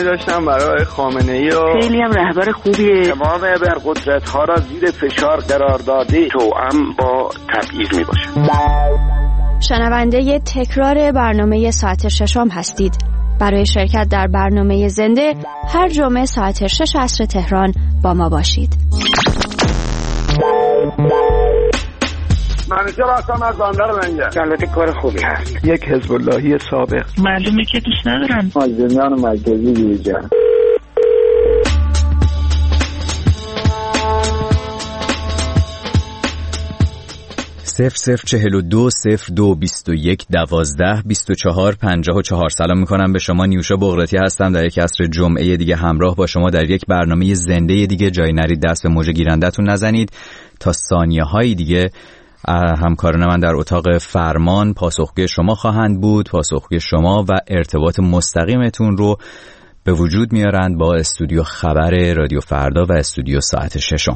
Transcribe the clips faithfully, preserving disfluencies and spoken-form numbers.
احترامی داشتم برای خامنه‌ای و خیلی هم رهبر خوبیه. تمام ابرقدرت‌ها را زیر فشار قرار داده، توأم با تبعیض میباشه. شنونده تکرار برنامه ساعت ششم هستید. برای شرکت در برنامه زنده هر جمعه ساعت شش عصر تهران با ما باشید. منیجر هستم از بندر لنگر. البته کار خوبی هست. یک حزب اللهی سابق. معلومه که دوست ندارم. مازندران مرکزی بیرجان. صفر صفر چهل و دو صفر دو بیست و یک دوازده بیست و چهار پنجاه و چهار. سلام میکنم به شما. نیوشا بغراتی هستم. در یک عصر جمعه دیگه همراه با شما در یک برنامه زنده دیگه. جای نرید دست به موج گیرندتون نزنید. تا ثانیه های دیگه همکاران من در اتاق فرمان پاسخگوی شما خواهند بود. پاسخگوی شما و ارتباط مستقیمتون رو به وجود میارند با استودیو خبر رادیو فردا و استودیو ساعت ششم.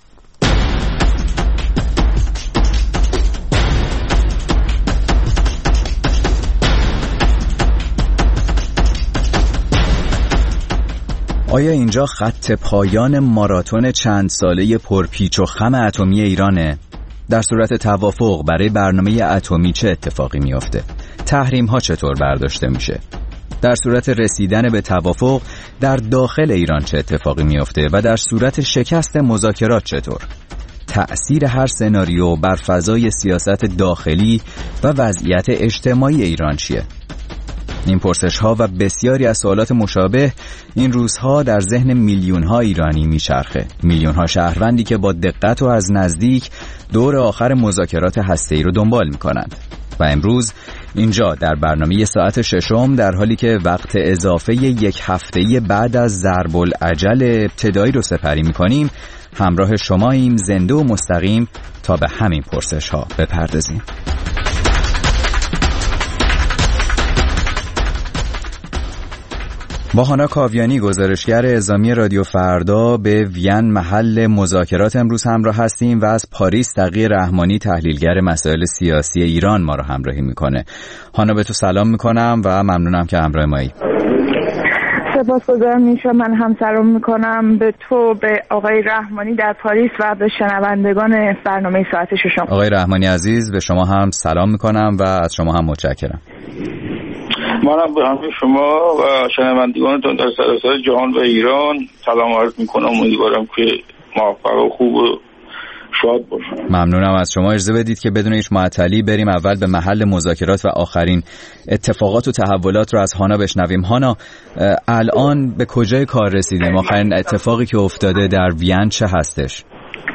آیا اینجا خط پایان ماراتون چند ساله پرپیچ و خم اتمی ایرانه؟ در صورت توافق برای برنامه اتمی چه اتفاقی میافته؟ تحریم ها چطور برداشته میشه؟ در صورت رسیدن به توافق در داخل ایران چه اتفاقی میافته و در صورت شکست مذاکرات چطور؟ تأثیر هر سناریو بر فضای سیاست داخلی و وضعیت اجتماعی ایران چیه؟ این پرسش ها و بسیاری از سوالات مشابه این روزها در ذهن میلیون ها ایرانی میچرخه. میلیون ها شهروندی که با دقت و از نزدیک دور آخر مذاکرات هسته‌ای رو دنبال میکنند. و امروز اینجا در برنامه ساعت ششم در حالی که وقت اضافه یک هفته‌ای بعد از ضرب العجل ابتدایی رو سپری میکنیم، همراه شماییم زنده و مستقیم تا به همین پرسش ها بپردازیم. با هانا کاویانی گزارشگر اعزامی رادیو فردا به وین محل مذاکرات امروز همراه هستیم و از پاریس تقی رحمانی تحلیلگر مسائل سیاسی ایران ما رو همراهی میکنه. هانا به تو سلام میکنم و ممنونم که همراه مایی. سپاسگزارم نیشا. من هم سلام میکنم به تو، به آقای رحمانی در پاریس و به شنوندگان برنامه ساعت ششم. آقای رحمانی عزیز به شما هم سلام میکنم و از شما هم متشکرم. منم به همه شما و شنوندگانتون در سراسر جهان و ایران سلام عرض میکنم. امیدوارم که موفق و خوب و شاد باشم. ممنونم از شما. اجازه بدید که بدون هیچ معطلی بریم اول به محل مذاکرات و آخرین اتفاقات و تحولات رو از هانا بشنویم. هانا، الان به کجای کار رسیدیم؟ آخرین اتفاقی که افتاده در وین چه هستش؟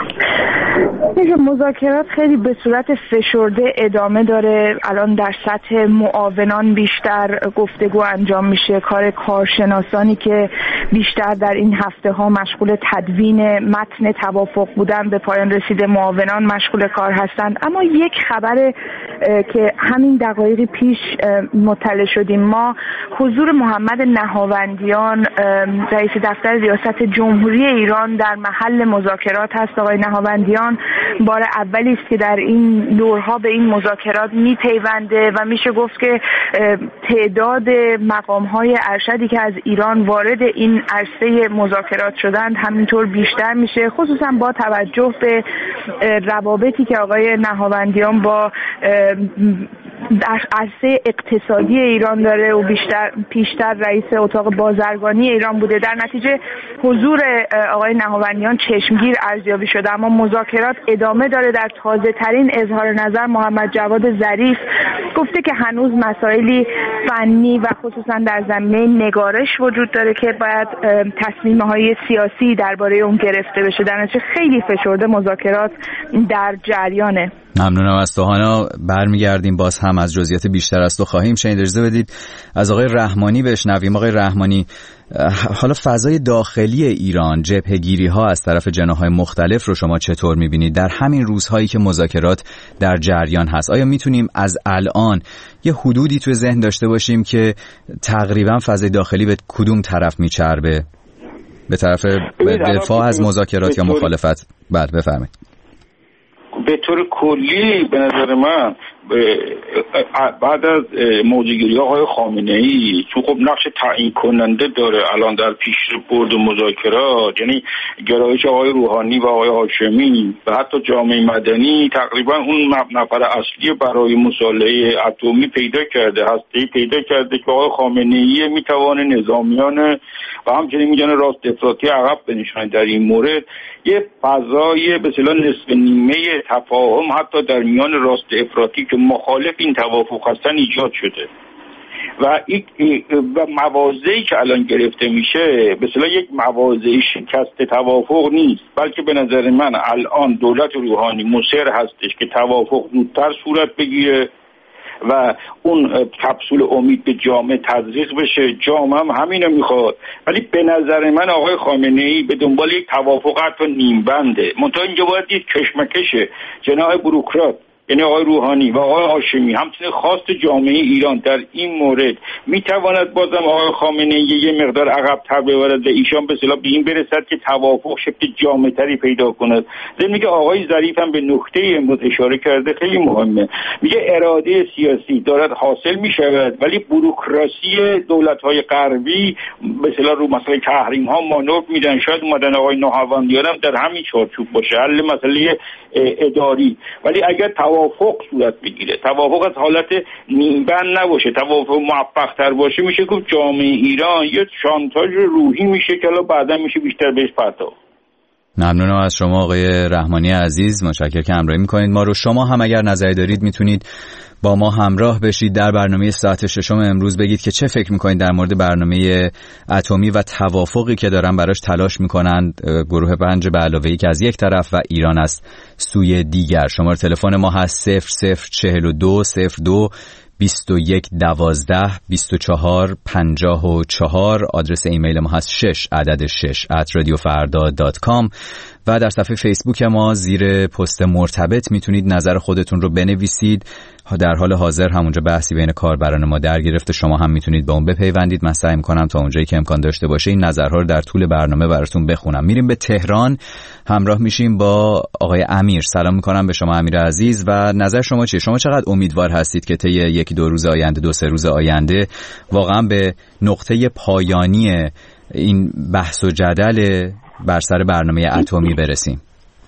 مذاکرات خیلی به صورت فشرده ادامه داره. الان در سطح معاونان بیشتر گفتگو انجام میشه. کار کارشناسانی که بیشتر در این هفته ها مشغول تدوین متن توافق بودن به پایان رسیده، معاونان مشغول کار هستند. اما یک خبر که همین دقایقی پیش مطلع شدیم ما، حضور محمد نهاوندیان رئیس دفتر ریاست جمهوری ایران در محل مذاکرات هست. آقای نهاوندیان بار اولی است که در این دورها به این مذاکرات میپیونده و میشه گفت که تعداد مقام‌های ارشدی که از ایران وارد این عرصه مذاکرات شدند همینطور بیشتر میشه، خصوصا با توجه به روابطی که آقای نهاوندیان با در عرصه اقتصادی ایران داره و بیشتر پیشتر رئیس اتاق بازرگانی ایران بوده. در نتیجه حضور آقای نهاوندیان چشمگیر ارزیابی شده. اما مذاکرات ادامه داره. در تازه ترین اظهار نظر محمد جواد ظریف گفته که هنوز مسائلی فنی و خصوصا در زمینه نگارش وجود داره که باید تصمیم‌های سیاسی درباره اون گرفته بشه. در نتیجه خیلی فشرده مذاکرات در جریانه. ممنونم از تو هانا. برمیگردیم باز هم از جزئیات بیشتر از تو خواهیم شنید. اجازه بدید از آقای رحمانی بشنویم. آقای رحمانی، حالا فضای داخلی ایران، جبهه‌گیری ها از طرف جناح‌های مختلف رو شما چطور می‌بینید در همین روزهایی که مذاکرات در جریان هست؟ آیا میتونیم از الان یه حدودی تو ذهن داشته باشیم که تقریبا فضای داخلی به کدوم طرف میچربه؟ به طرف دفاع از مذاکرات یا مخالفت؟ بعد بفرمایید. به طور کلی به نظر من بعد از موضوعگیری آقای خامنه‌ای تو خب نقش تعیین کننده داره الان در پیش برد مذاکرات، یعنی گرایش آقای روحانی و آقای هاشمی و حتی جامعه مدنی تقریبا اون نفر اصلی برای مصالحه اتمی پیدا کرده، هسته‌ای پیدا کرده که آقای خامنه‌ای میتوانه نظامیان و همچنین میگن راست افراطی عقب بنشانه در این مورد. یه فضای به اصطلاح نصف نیمه تفاهم حتی در میان راست افراطی که مخالف این توافق هستن ایجاد شده و این و مواضعی که الان گرفته میشه به اصطلاح یک مواضع شکست توافق نیست، بلکه به نظر من الان دولت روحانی مصر هستش که توافق زودتر صورت بگیره و اون کپسول امید به جامعه تزریق بشه. جامعه هم همینو میخواد، ولی به نظر من آقای خامنه‌ای به دنبال یک توافق حتی نیم بنده. منتها اینجا باید دید کشمکش جناح بوروکرات یعنی آقای روحانی و آقای هاشمی همچنین خواست جامعه ایران در این مورد میتواند بازم آقای خامنه‌ای یه مقدار عقب‌تر ببرد و ایشان به اصطلاح به این برسد که توافق شکل جامع‌تری پیدا کند. ضمن میگه آقای ظریف هم به نکته امروز اشاره کرده خیلی مهمه، میگه اراده سیاسی دارد حاصل میشود ولی بوروکراسی دولت‌های غربی به اصطلاح رو مسئله تحریم‌ها مانور میدن. شاید اومدن آقای نهاوندیان هم در همین چارچوب باشه، حل مسئله اداری. ولی اگر توافق صورت بگیره، توافق از حالت نیمبند نباشه، توافق موفق تر باشه، میشه گفت جامعه ایران یه شانتاژ روحی میشه که حالا بعدا میشه بیشتر بهش پرداخت. ممنونم از شما آقای رحمانی عزیز، متشکرم که همراهی میکنید ما رو. شما هم اگر نظری دارید میتونید با ما همراه بشید در برنامه ساعت ششم امروز. بگید که چه فکر میکنید در مورد برنامه اتمی و توافقی که دارن براش تلاش میکنن گروه پنج به علاوه‌ای که از یک طرف و ایران از سوی دیگر. شماره تلفن ما هست صفر صفر چهل و دو صفر دو بیست و یک دوازده بیست و چهار پنجاه و چهار. آدرس ایمیل ما هست شش عدد شش ات رادیو فردا دات کام و در صفحه فیسبوک ما زیر پست مرتبط میتونید نظر خودتون رو بنویسید. در حال حاضر همونجا بحثی بین کاربران ما در گرفته، شما هم میتونید با اون بپیوندید. من سعی میکنم تا اونجایی که امکان داشته باشه این نظرها رو در طول برنامه براتون بخونم. میریم به تهران، همراه میشیم با آقای امیر. سلام میکنم به شما امیر عزیز و نظر شما چیه؟ شما چقدر امیدوار هستید که طی یکی دو روز آینده، دو سه روز آینده واقعا به نقطه پایانی این بحث و جدل بر سر برنامه اتمی برسیم؟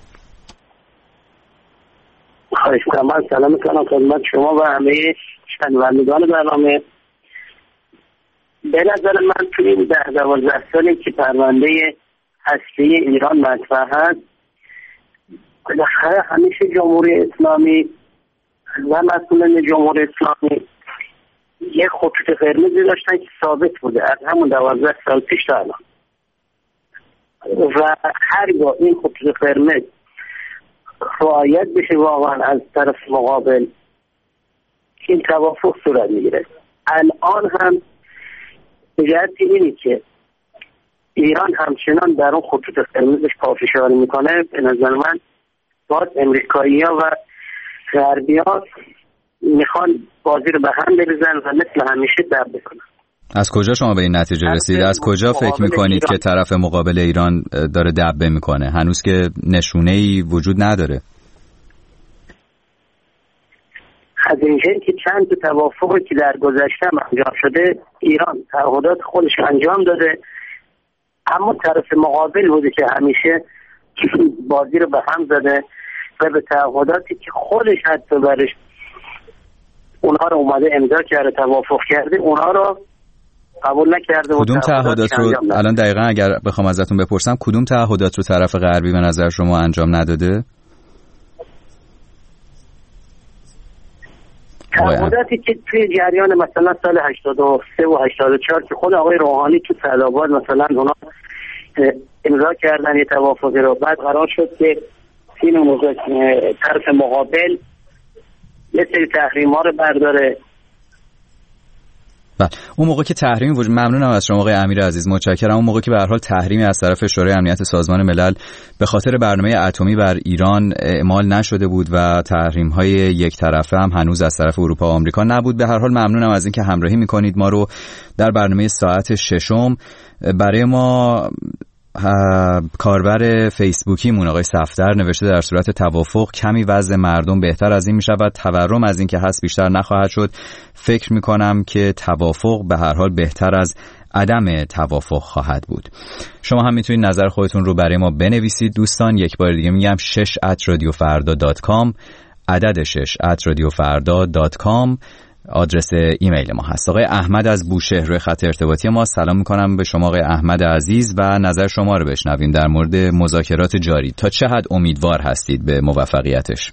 خواهش می‌کنم. من سلام میکنم خدمت شما و همه شنوندگان برنامه. به نظر من توی این ده دوازده سالی که پرونده هسته‌ای ایران مطرح هست، بالاخره همیشه جمهوری اسلامی و مسئولان جمهوری اسلامی یه خطوط قرمزی داشتن که ثابت بوده از همون دوازده سال پیش تا الان و هرگاه این خطوط قرمز رعایت بشه واقعا از طرف مقابل این توافق صورت میگیره. الان هم جهت اینه که ایران همچنان در اون خطوط قرمزش پافشاری میکنه. به نظر من باید امریکایی ها و غربی ها میخوان بازی رو به هم بریزن و مثل همیشه در بکنن. از کجا شما به این نتیجه رسید؟ از کجا فکر میکنید که طرف مقابل ایران داره دبه میکنه؟ هنوز که نشونه‌ای وجود نداره. از اینجایی که چند تا توافقی که در گذشته انجام شده ایران تعهدات خودش انجام داده، اما طرف مقابل بوده که همیشه بازی رو به هم زده و به تعهداتی که خودش حتی برش اونها رو اومده امضا کرده، توافق کرده، اونها رو قبول نکرده. کدوم تعهدات رو الان دقیقاً اگر بخوام ازتون بپرسم کدوم تعهدات رو طرف غربی به نظر شما انجام نداده؟ تعهداتی که توی جریان مثلا سال هشتاد و سه و هشتاد و چهار که خود آقای روحانی تو سعدآباد مثلا اونا امضا کردن یه توافقی رو، بعد قرار شد که تیم طرف مقابل یه سری تحریم ها رو برداره. بله اون موقع که تحریم وجود، ممنونم از شما آقای امیر عزیز، متشکرم. اون موقع که به هر حال تحریمی از طرف شورای امنیت سازمان ملل به خاطر برنامه اتمی بر ایران اعمال نشده بود و تحریم‌های یک طرفه هم هنوز از طرف اروپا و آمریکا نبود. به هر حال ممنونم از اینکه همراهی می‌کنید ما رو در برنامه ساعت ششم. برای ما کاربر فیسبوکیمون آقای صفدر نوشته در صورت توافق کمی وضع مردم بهتر از این می شود. تورم از این که هست بیشتر نخواهد شد. فکر می کنم که توافق به هر حال بهتر از عدم توافق خواهد بود. شما هم میتونید نظر خودتون رو برای ما بنویسید دوستان. یک بار دیگه میگم شش ات رادیو فردا دات کام، عدد شش ات رادیو فردا دات کام آدرس ایمیل ما هست. آقای احمد از بوشهر روی خط ارتباطی ما. سلام میکنم به شما آقای احمد عزیز و نظر شما رو بشنویم در مورد مذاکرات جاری. تا چه حد امیدوار هستید به موفقیتش؟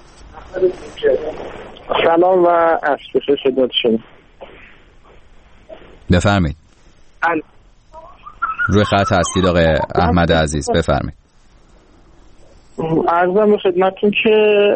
سلام و عصر خدمت شما. بفرمایید. روی خط هستید آقای احمد عزیز، بفرمایید. عرضم به خدمتتون که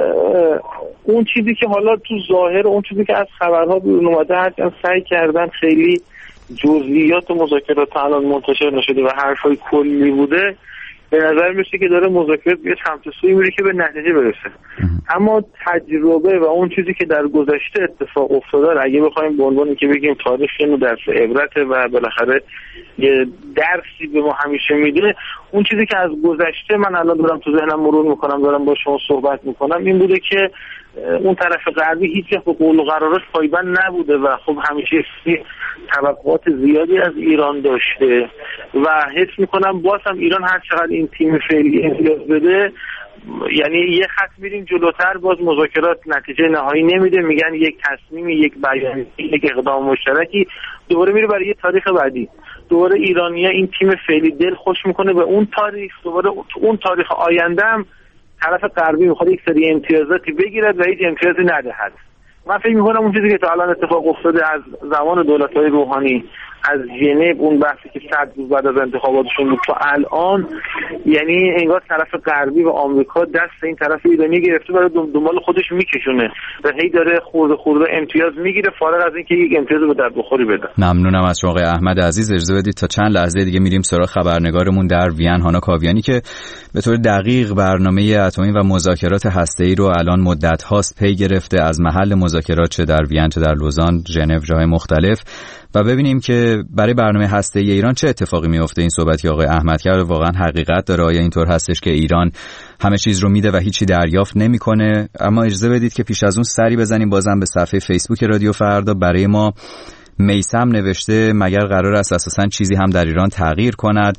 اون چیزی که حالا تو ظاهر، اون چیزی که از خبرها بیرون اومده، هرچند سعی کردن خیلی جزئیات مذاکرات الان منتشر نشده و حرفای کلی بوده، به نظر میشه که داره مذاکرات به سمت سوی میره که به نتیجه برسه. اما تجربه و اون چیزی که در گذشته اتفاق افتاده، اگه بخوایم به عنوان که بگیم تاریخ اینو درس عبرت و بالاخره یه درسی به ما همیشه میده، اون چیزی که از گذشته من الان دارم تو ذهنم مرور میکنم، دارم با شما صحبت میکنم، این بوده که اون طرف غربی هیچ وقت به قول و قرارش پایبند نبوده و خب همیشه توقعات زیادی از ایران داشته و حس میکنم باز هم ایران هر چقدر این تیم فعلی امتیاز بده، یعنی یه خط میریم جلوتر، باز مذاکرات نتیجه نهایی نمیده، میگن یک تصمیم، یک بیان، یک اقدام مشترکی، دوباره میره برای یه تاریخ بعدی. دوباره ایرانی‌ها این تیم فعلی دل خوش میکنه به اون تاریخ، دوباره اون تاریخ آینده هم طرف غربی میخواد یک سری امتیازاتی بگیرد و هیچ امتیازی ندهد. من فکر میکنم اون چیزی که تا الان اتفاق افتاده از زمان دولت‌های روحانی، از ژنو، اون بحثی که صد روز بعد از انتخاباتشون بود تا الان، یعنی انگار طرف غربی و آمریکا دست این طرف ایرانی گرفته برای دنبال خودش میکشونه و هی داره خورده خورده امتیاز میگیره، فارغ از اینکه یک امتیاز به درد بخوری بده. ممنونم از شما آقای احمد عزیز. اجازه بدید تا چند لحظه دیگه میریم سراغ خبرنگارمون در وین، هانا کاویانی، که به طور دقیق برنامه اتمی و مذاکرات هسته‌ای رو الان مدت هاست پی گرفته، از محل مذاکرات چه در وین چه در لوزان، ژنو، جاهای مختلف، و ببینیم که برای برنامه هسته‌ای ایران چه اتفاقی میفته. این صحبتی آقای احمد کرد واقعا حقیقت داره؟ آیا اینطور هستش که ایران همه چیز رو میده و هیچی دریافت نمیکنه؟ اما اجازه بدید که پیش از اون سری بزنیم بازم به صفحه فیسبوک رادیو فردا. برای ما میثم نوشته مگر قرار است اساساً چیزی هم در ایران تغییر کند؟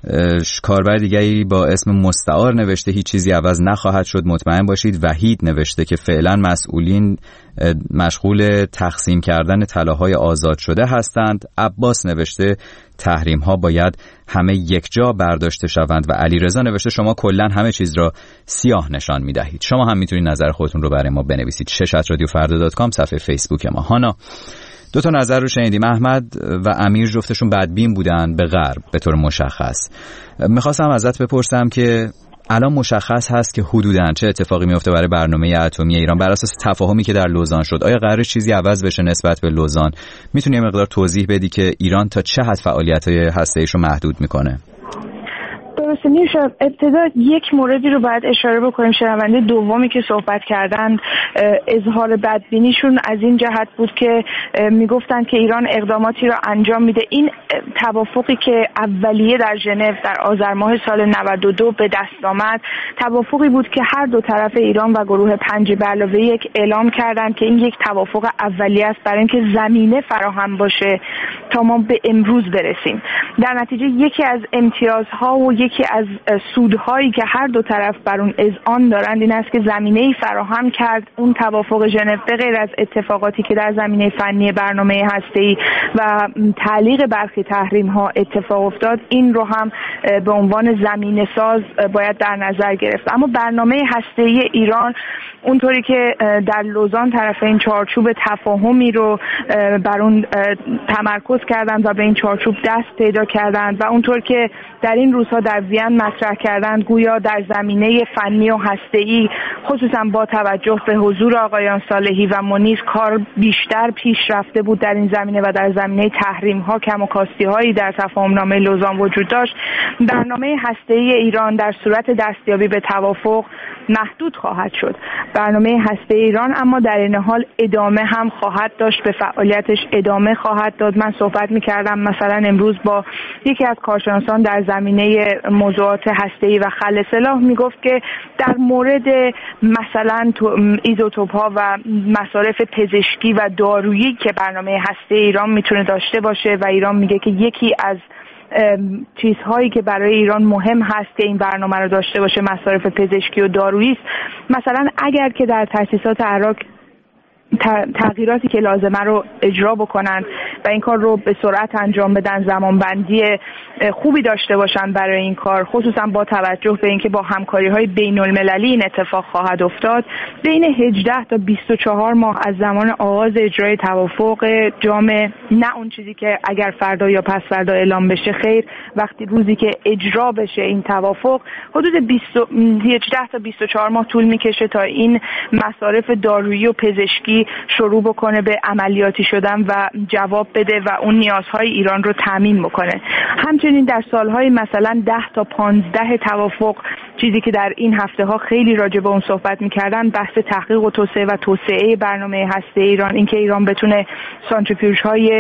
کاربر دیگری با اسم مستعار نوشته هیچ چیزی عوض نخواهد شد، مطمئن باشید. وحید نوشته که فعلا مسئولین مشغول تقسیم کردن طلاهای آزاد شده هستند. عباس نوشته تحریم ها باید همه یک جا برداشته شوند و علیرضا نوشته شما کلا همه چیز را سیاه نشان میدهید. شما هم میتونید نظر خودتون رو برای ما بنویسید. شش ات رادیو فردا دات کام صفحه فیسبوک ما. هانا، دو تا نظر رو شنیدیم. احمد و امیر جفتشون بدبین بودن به غرب به طور مشخص. میخواستم ازت بپرسم که الان مشخص هست که حدوداً چه اتفاقی میفته برای برنامه اتمی ایران بر اساس تفاهمی که در لوزان شد؟ آیا قراره چیزی عوض بشه نسبت به لوزان؟ میتونی مقدار توضیح بدی که ایران تا چه حد فعالیت‌های هسته‌ایش رو محدود میکنه؟ درسته میشه. ابتدا یک موردی رو باید اشاره بکنیم. شنونده دومی که صحبت کردن اظهار بدبینیشون از این جهت بود که میگفتن که ایران اقداماتی رو انجام میده. این توافقی که اولیه در ژنو در آذر ماه سال نود و دو به دست آمد، توافقی بود که هر دو طرف ایران و گروه پنج به علاوه یک اعلام کردند که این یک توافق اولیه است برای اینکه زمینه فراهم باشه تا ما به امروز برسیم. در نتیجه یکی از امتیازها و یکی از سودهایی که هر دو طرف بر اون اذعان دارند این است که زمینه‌ای فراهم کرد اون توافق ژنو، به غیر از اتفاقاتی که در زمینه فنی برنامه هسته‌ای و تعلیق برخی تحریم‌ها اتفاق افتاد، این رو هم به عنوان زمینه ساز باید در نظر گرفت. اما برنامه هسته‌ای ایران اونطوری که در لوزان طرفین چارچوب تفاهمی رو بر اون تمرکز کردند و به این چارچوب دست پیدا کردند و اونطور که در این روزها در وین مطرح کردند گویا در زمینه فنی و هسته‌ای خصوصا با توجه به حضور آقایان صالحی و منیر کار بیشتر پیش رفته بود در این زمینه و در زمینه تحریم ها کم و کاستی هایی در تفاهمنامه لوزان وجود داشت. برنامه هسته‌ای ایران در صورت دستیابی به توافق محدود خواهد شد. برنامه هسته‌ای ایران اما در این حال ادامه هم خواهد داشت، به فعالیتش ادامه خواهد داد. من صحبت می‌کردم مثلا امروز با یکی از کارشناسان در زمینه موضوعات هسته‌ای و خلع سلاح میگفت که در مورد مثلا ایزوتوپ‌ها و مصارف پزشکی و دارویی که برنامه هسته‌ای ایران میتونه داشته باشه و ایران میگه که یکی از چیزهایی که برای ایران مهم هست که این برنامه رو داشته باشه مصارف پزشکی و دارویی است. مثلا اگر که در تأسیسات عراق تغییراتی که لازمه رو اجرا بکنن و این کار رو به سرعت انجام بدن، زمانبندی خوبی داشته باشن برای این کار، خصوصا با توجه به اینکه با همکاری‌های بین‌المللی این اتفاق خواهد افتاد، بین هجده تا بیست و چهار ماه از زمان آغاز اجرای توافق جامع، نه اون چیزی که اگر فردا یا پس فردا اعلام بشه خیر، وقتی روزی که اجرا بشه این توافق، حدود هجده تا بیست و چهار ماه طول میکشه تا این مصارف دارویی و پزشکی شروع بکنه به عملیاتی شدن و جواب بده و اون نیازهای ایران رو تامین بکنه. همچنین در سالهای مثلا ده تا پانزده توافق، چیزی که در این هفته ها خیلی راجع به اون صحبت میکردن، بحث تحقیق و توسعه و توسعه برنامه هسته ایران، اینکه ایران بتونه سانتریفیوژ های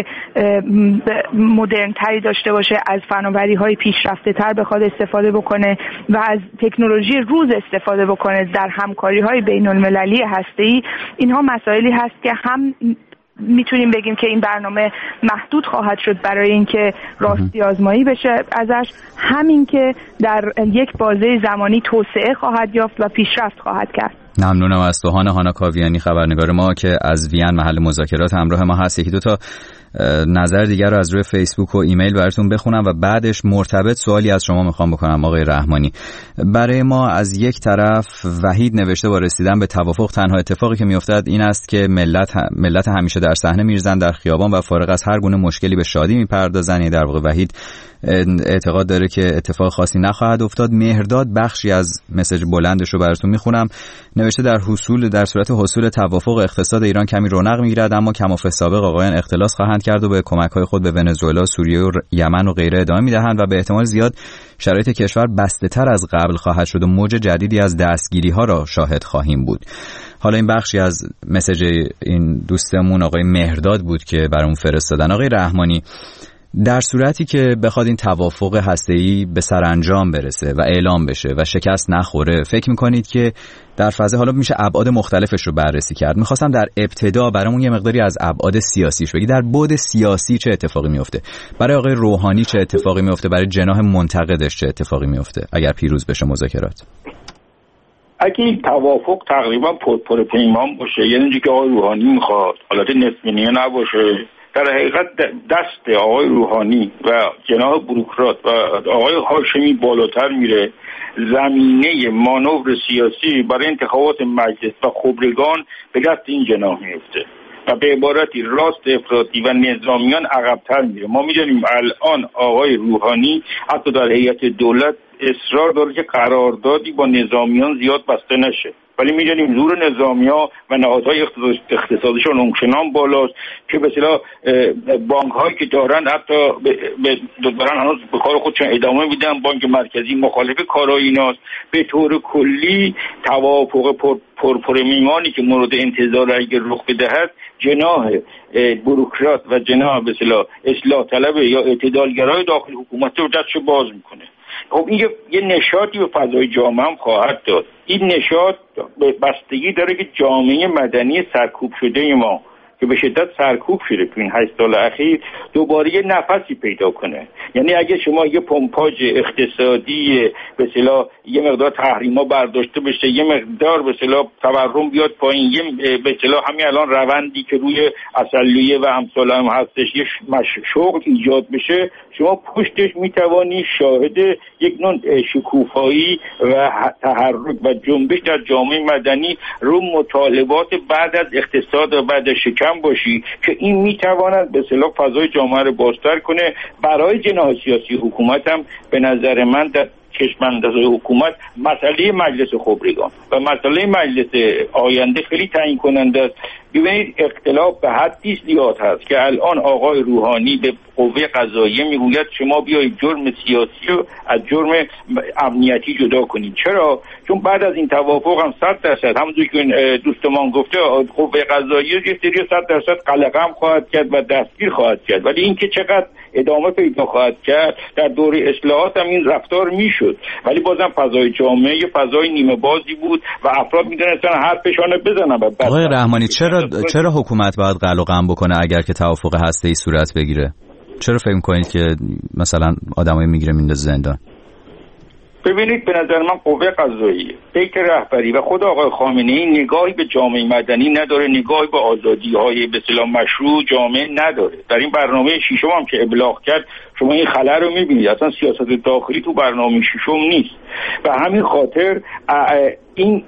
مدرن تری داشته باشه، از فناوری های پیشرفته تر بخواد استفاده بکنه و از تکنولوژی روز استفاده بکنه در همکاری های بین المللی هسته ای. اینها مسائلی هست که هم میتونیم بگیم که این برنامه محدود خواهد شد برای اینکه راستی آزمایی بشه ازش، همین که در یک بازه زمانی توسعه خواهد یافت و پیشرفت خواهد کرد. ممنونم از سوهان هانا کاویانی خبرنگار ما که از وین محل مذاکرات همراه ما هست. یکی دو تا نظر دیگر رو از روی فیسبوک و ایمیل براتون بخونم و بعدش مرتبط سوالی از شما میخوام بکنم. آقای رحمانی، برای ما از یک طرف وحید نوشته با رسیدن به توافق تنها اتفاقی که میافتد این است که ملت ملت همیشه در صحنه میرزن در خیابان و فارغ از هر گونه مشکلی به شادی میپردازن. یعنی در واقع وحید اعتقاد داره که اتفاق خاصی نخواهد افتاد. مهرداد بخشی از مسیج بلندش رو براتون میخونم. نوشته در حصول در صورت حصول توافق اقتصاد ایران کمی رونق میگیرد، اما کماف سابق آقایان اختلاس خواهند کرد و به کمک‌های خود به ونزوئلا، سوریه و یمن و غیره ادامه میدهند و به احتمال زیاد شرایط کشور بسته‌تر از قبل خواهد شد و موج جدیدی از دستگیری‌ها را شاهد خواهیم بود. حالا این بخشی از مسیج این دوستمون آقای مهرداد بود که برامون فرستادن. آقای رحمانی، در صورتی که بخواد این توافق هسته‌ای به سرانجام برسه و اعلام بشه و شکست نخوره، فکر میکنید که در فضا حالا میشه ابعاد مختلفش رو بررسی کرد؟ میخواستم در ابتدا برامون یه مقداری از ابعاد سیاسیش بگی. در بعد سیاسی چه اتفاقی میفته؟ برای آقای روحانی چه اتفاقی میفته؟ برای جناح منتقدش چه اتفاقی میفته اگر پیروز بشه مذاکرات؟ اگه این توافق تقریبا پرپر پیمان باشه، یعنی اینجوری که آقای روحانی میخواد، حالت نصف نیمه نباشه، در حقیقت دست آقای روحانی و جناح بوروکرات و آقای هاشمی بالاتر میره، زمینه مانور سیاسی برای انتخابات مجلس و خبرگان به دست این جناح میفته و به عبارتی راست افراطی و نظامیان عقب‌تر میره. ما میدونیم الان آقای روحانی حتی در هیئت دولت اصرار داره که قراردادی با نظامیان زیاد بسته نشه، ولی می‌دونیم زور نظامیا و نهادهای اقتصادیشون اونچنان بالاست که به اصطلاح بانک‌هایی که دارن حتی به دارن هنوز به کار خودشون ادامه میدن. بانک مرکزی مخالف کارهای ایناست. به طور کلی توافق پر پرپر میمانی که مورد انتظار اگر رخ بدهد، جناح بوروکرات و جناح به اصطلاح اصلاح طلب یا اعتدالگرای داخل حکومت رو دستشو باز میکنه. خب این یه نشاطی به فضای جامعه هم خواهد داد. این نشاط به بستگی داره که جامعه مدنی سرکوب شده ما که به شدت سرکوب شده تو این هشت سال اخیر دوباره یه نفسی پیدا کنه. یعنی اگه شما یه پمپاژ اقتصادی به اصطلاح یه مقدار تحریما برداشته بشه، یه مقدار به اصطلاح تورم بیاد پایین، یه به اصطلاح همین الان روندی که روی عسلویه و امثال هم هستش یه شغل ایجاد بشه، شما پشتش میتوانی شاهد یک نوع شکوفایی و تحرک و جنبش در جامعه مدنی رو مطالبات بعد از اقتصاد و بعد از شکم باشی که این میتواند به اصطلاح فضای جامعه رو بازتر کنه. برای جناح سیاسی حکومت هم به نظر من در چشم‌انداز حکومت مسئله مجلس خبرگان و مسئله مجلس آینده خیلی تعیین کننده است. ببینید اختلاف به حدی زیاد هست که الان آقای روحانی به قوه قضاییه میگوید شما بیایید جرم سیاسی رو از جرم امنیتی جدا کنید. چرا؟ چون بعد از این توافق هم صد درصد همونجور که دوستمان گفته قوه قضاییه یه سری صد درصد قلقم خواهد کرد و دستگیر خواهد کرد، ولی اینکه چقدر ادامه پیدا خواهد کرد در دوره اصلاحات هم این رفتار میشد، ولی بازم فضای جامعه یه فضای نیمه بازی بود و افراد میدونستن حرفشانو بزنن. آقای رحمانی چرا چرا حکومت باید قلق و قم بکنه اگر که توافق هسته‌ای صورت بگیره؟ چرا فکر می‌کنید که مثلا آدمای میگیره میندازه زندان؟ ببینید به نظر من قوه قضاییه، بیت رهبری و خود آقای خامنه‌ای نگاهی به جامعه مدنی نداره، نگاهی به آزادی‌های به اصطلاح مشروع جامعه نداره. در این برنامه ششم هم که ابلاغ کرد شما این خلأ رو می‌بینید، اصلا سیاست داخلی تو برنامه ششم نیست و همین خاطر این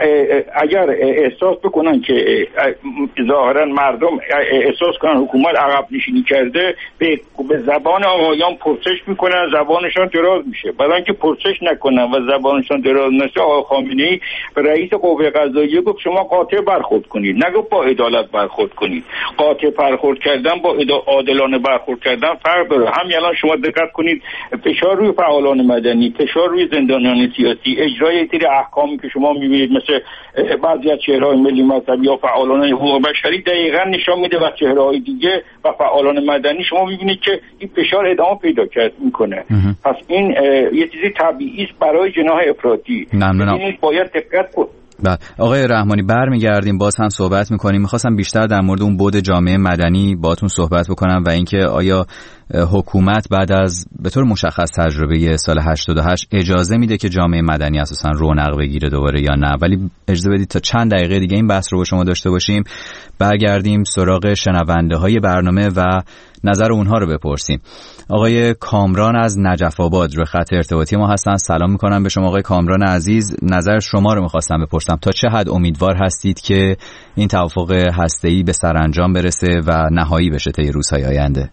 اگر احساس بکنن که ظاهرا مردم احساس کنن حکومت عقب نشینی کرده، به زبان آقایان پرسش میکنن، زبانشان دراز میشه. برای اینکه پرسش نکنن و زبانشان دراز نشه، آقای خامنه‌ای به رئیس قوه قضاییه گفت شما قاطع برخورد کنید، نگفت با عدالت برخورد کنید. قاطع برخورد کردن با عادلانه برخورد کردن فرق داره. همین الان شما دقت کنید فشار روی فعالان مدنی، فشار روی زندانیان سیاسی، اجرای یک سری احکامی که شما میبینید مثل بعضی از چهره‌های ملی مذهبی یا فعالان حقوق بشری دقیقاً نشان میده و چهره‌های دیگه و فعالان مدنی شما میبینید که این فشار ادامه پیدا کرد میکنه. پس این یه چیزی طبیعی است برای جناح افراطی. ممنونم. باید دقت کنید. بله آقای رحمانی برمیگردیم باز هم صحبت میکنیم. میخواستم بیشتر در مورد اون بعد جامعه مدنی باهاتون صحبت بکنم و اینکه آیا حکومت بعد از به طور مشخص تجربه سال هشتاد و هشت اجازه میده که جامعه مدنی اساسا رونق بگیره دوباره یا نه. ولی اجازه بدید تا چند دقیقه دیگه این بحث رو با شما داشته باشیم، برگردیم سراغ شنونده های برنامه و نظر اونها رو بپرسیم. آقای کامران از نجف آباد روی خط ارتباطی ما هستن. سلام میکنم به شما آقای کامران عزیز. نظر شما رو میخواستم بپرسم تا چه حد امیدوار هستید که این توافق هسته‌ای به سرانجام برسه و نهایی بشه طی روزهای آینده؟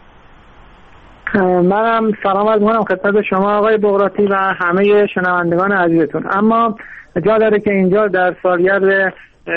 منم سلام عرض می‌کنم خدمت شما آقای بغراتی و همه شنوندگان عزیزتون. اما جا داره که اینجا در سالگرد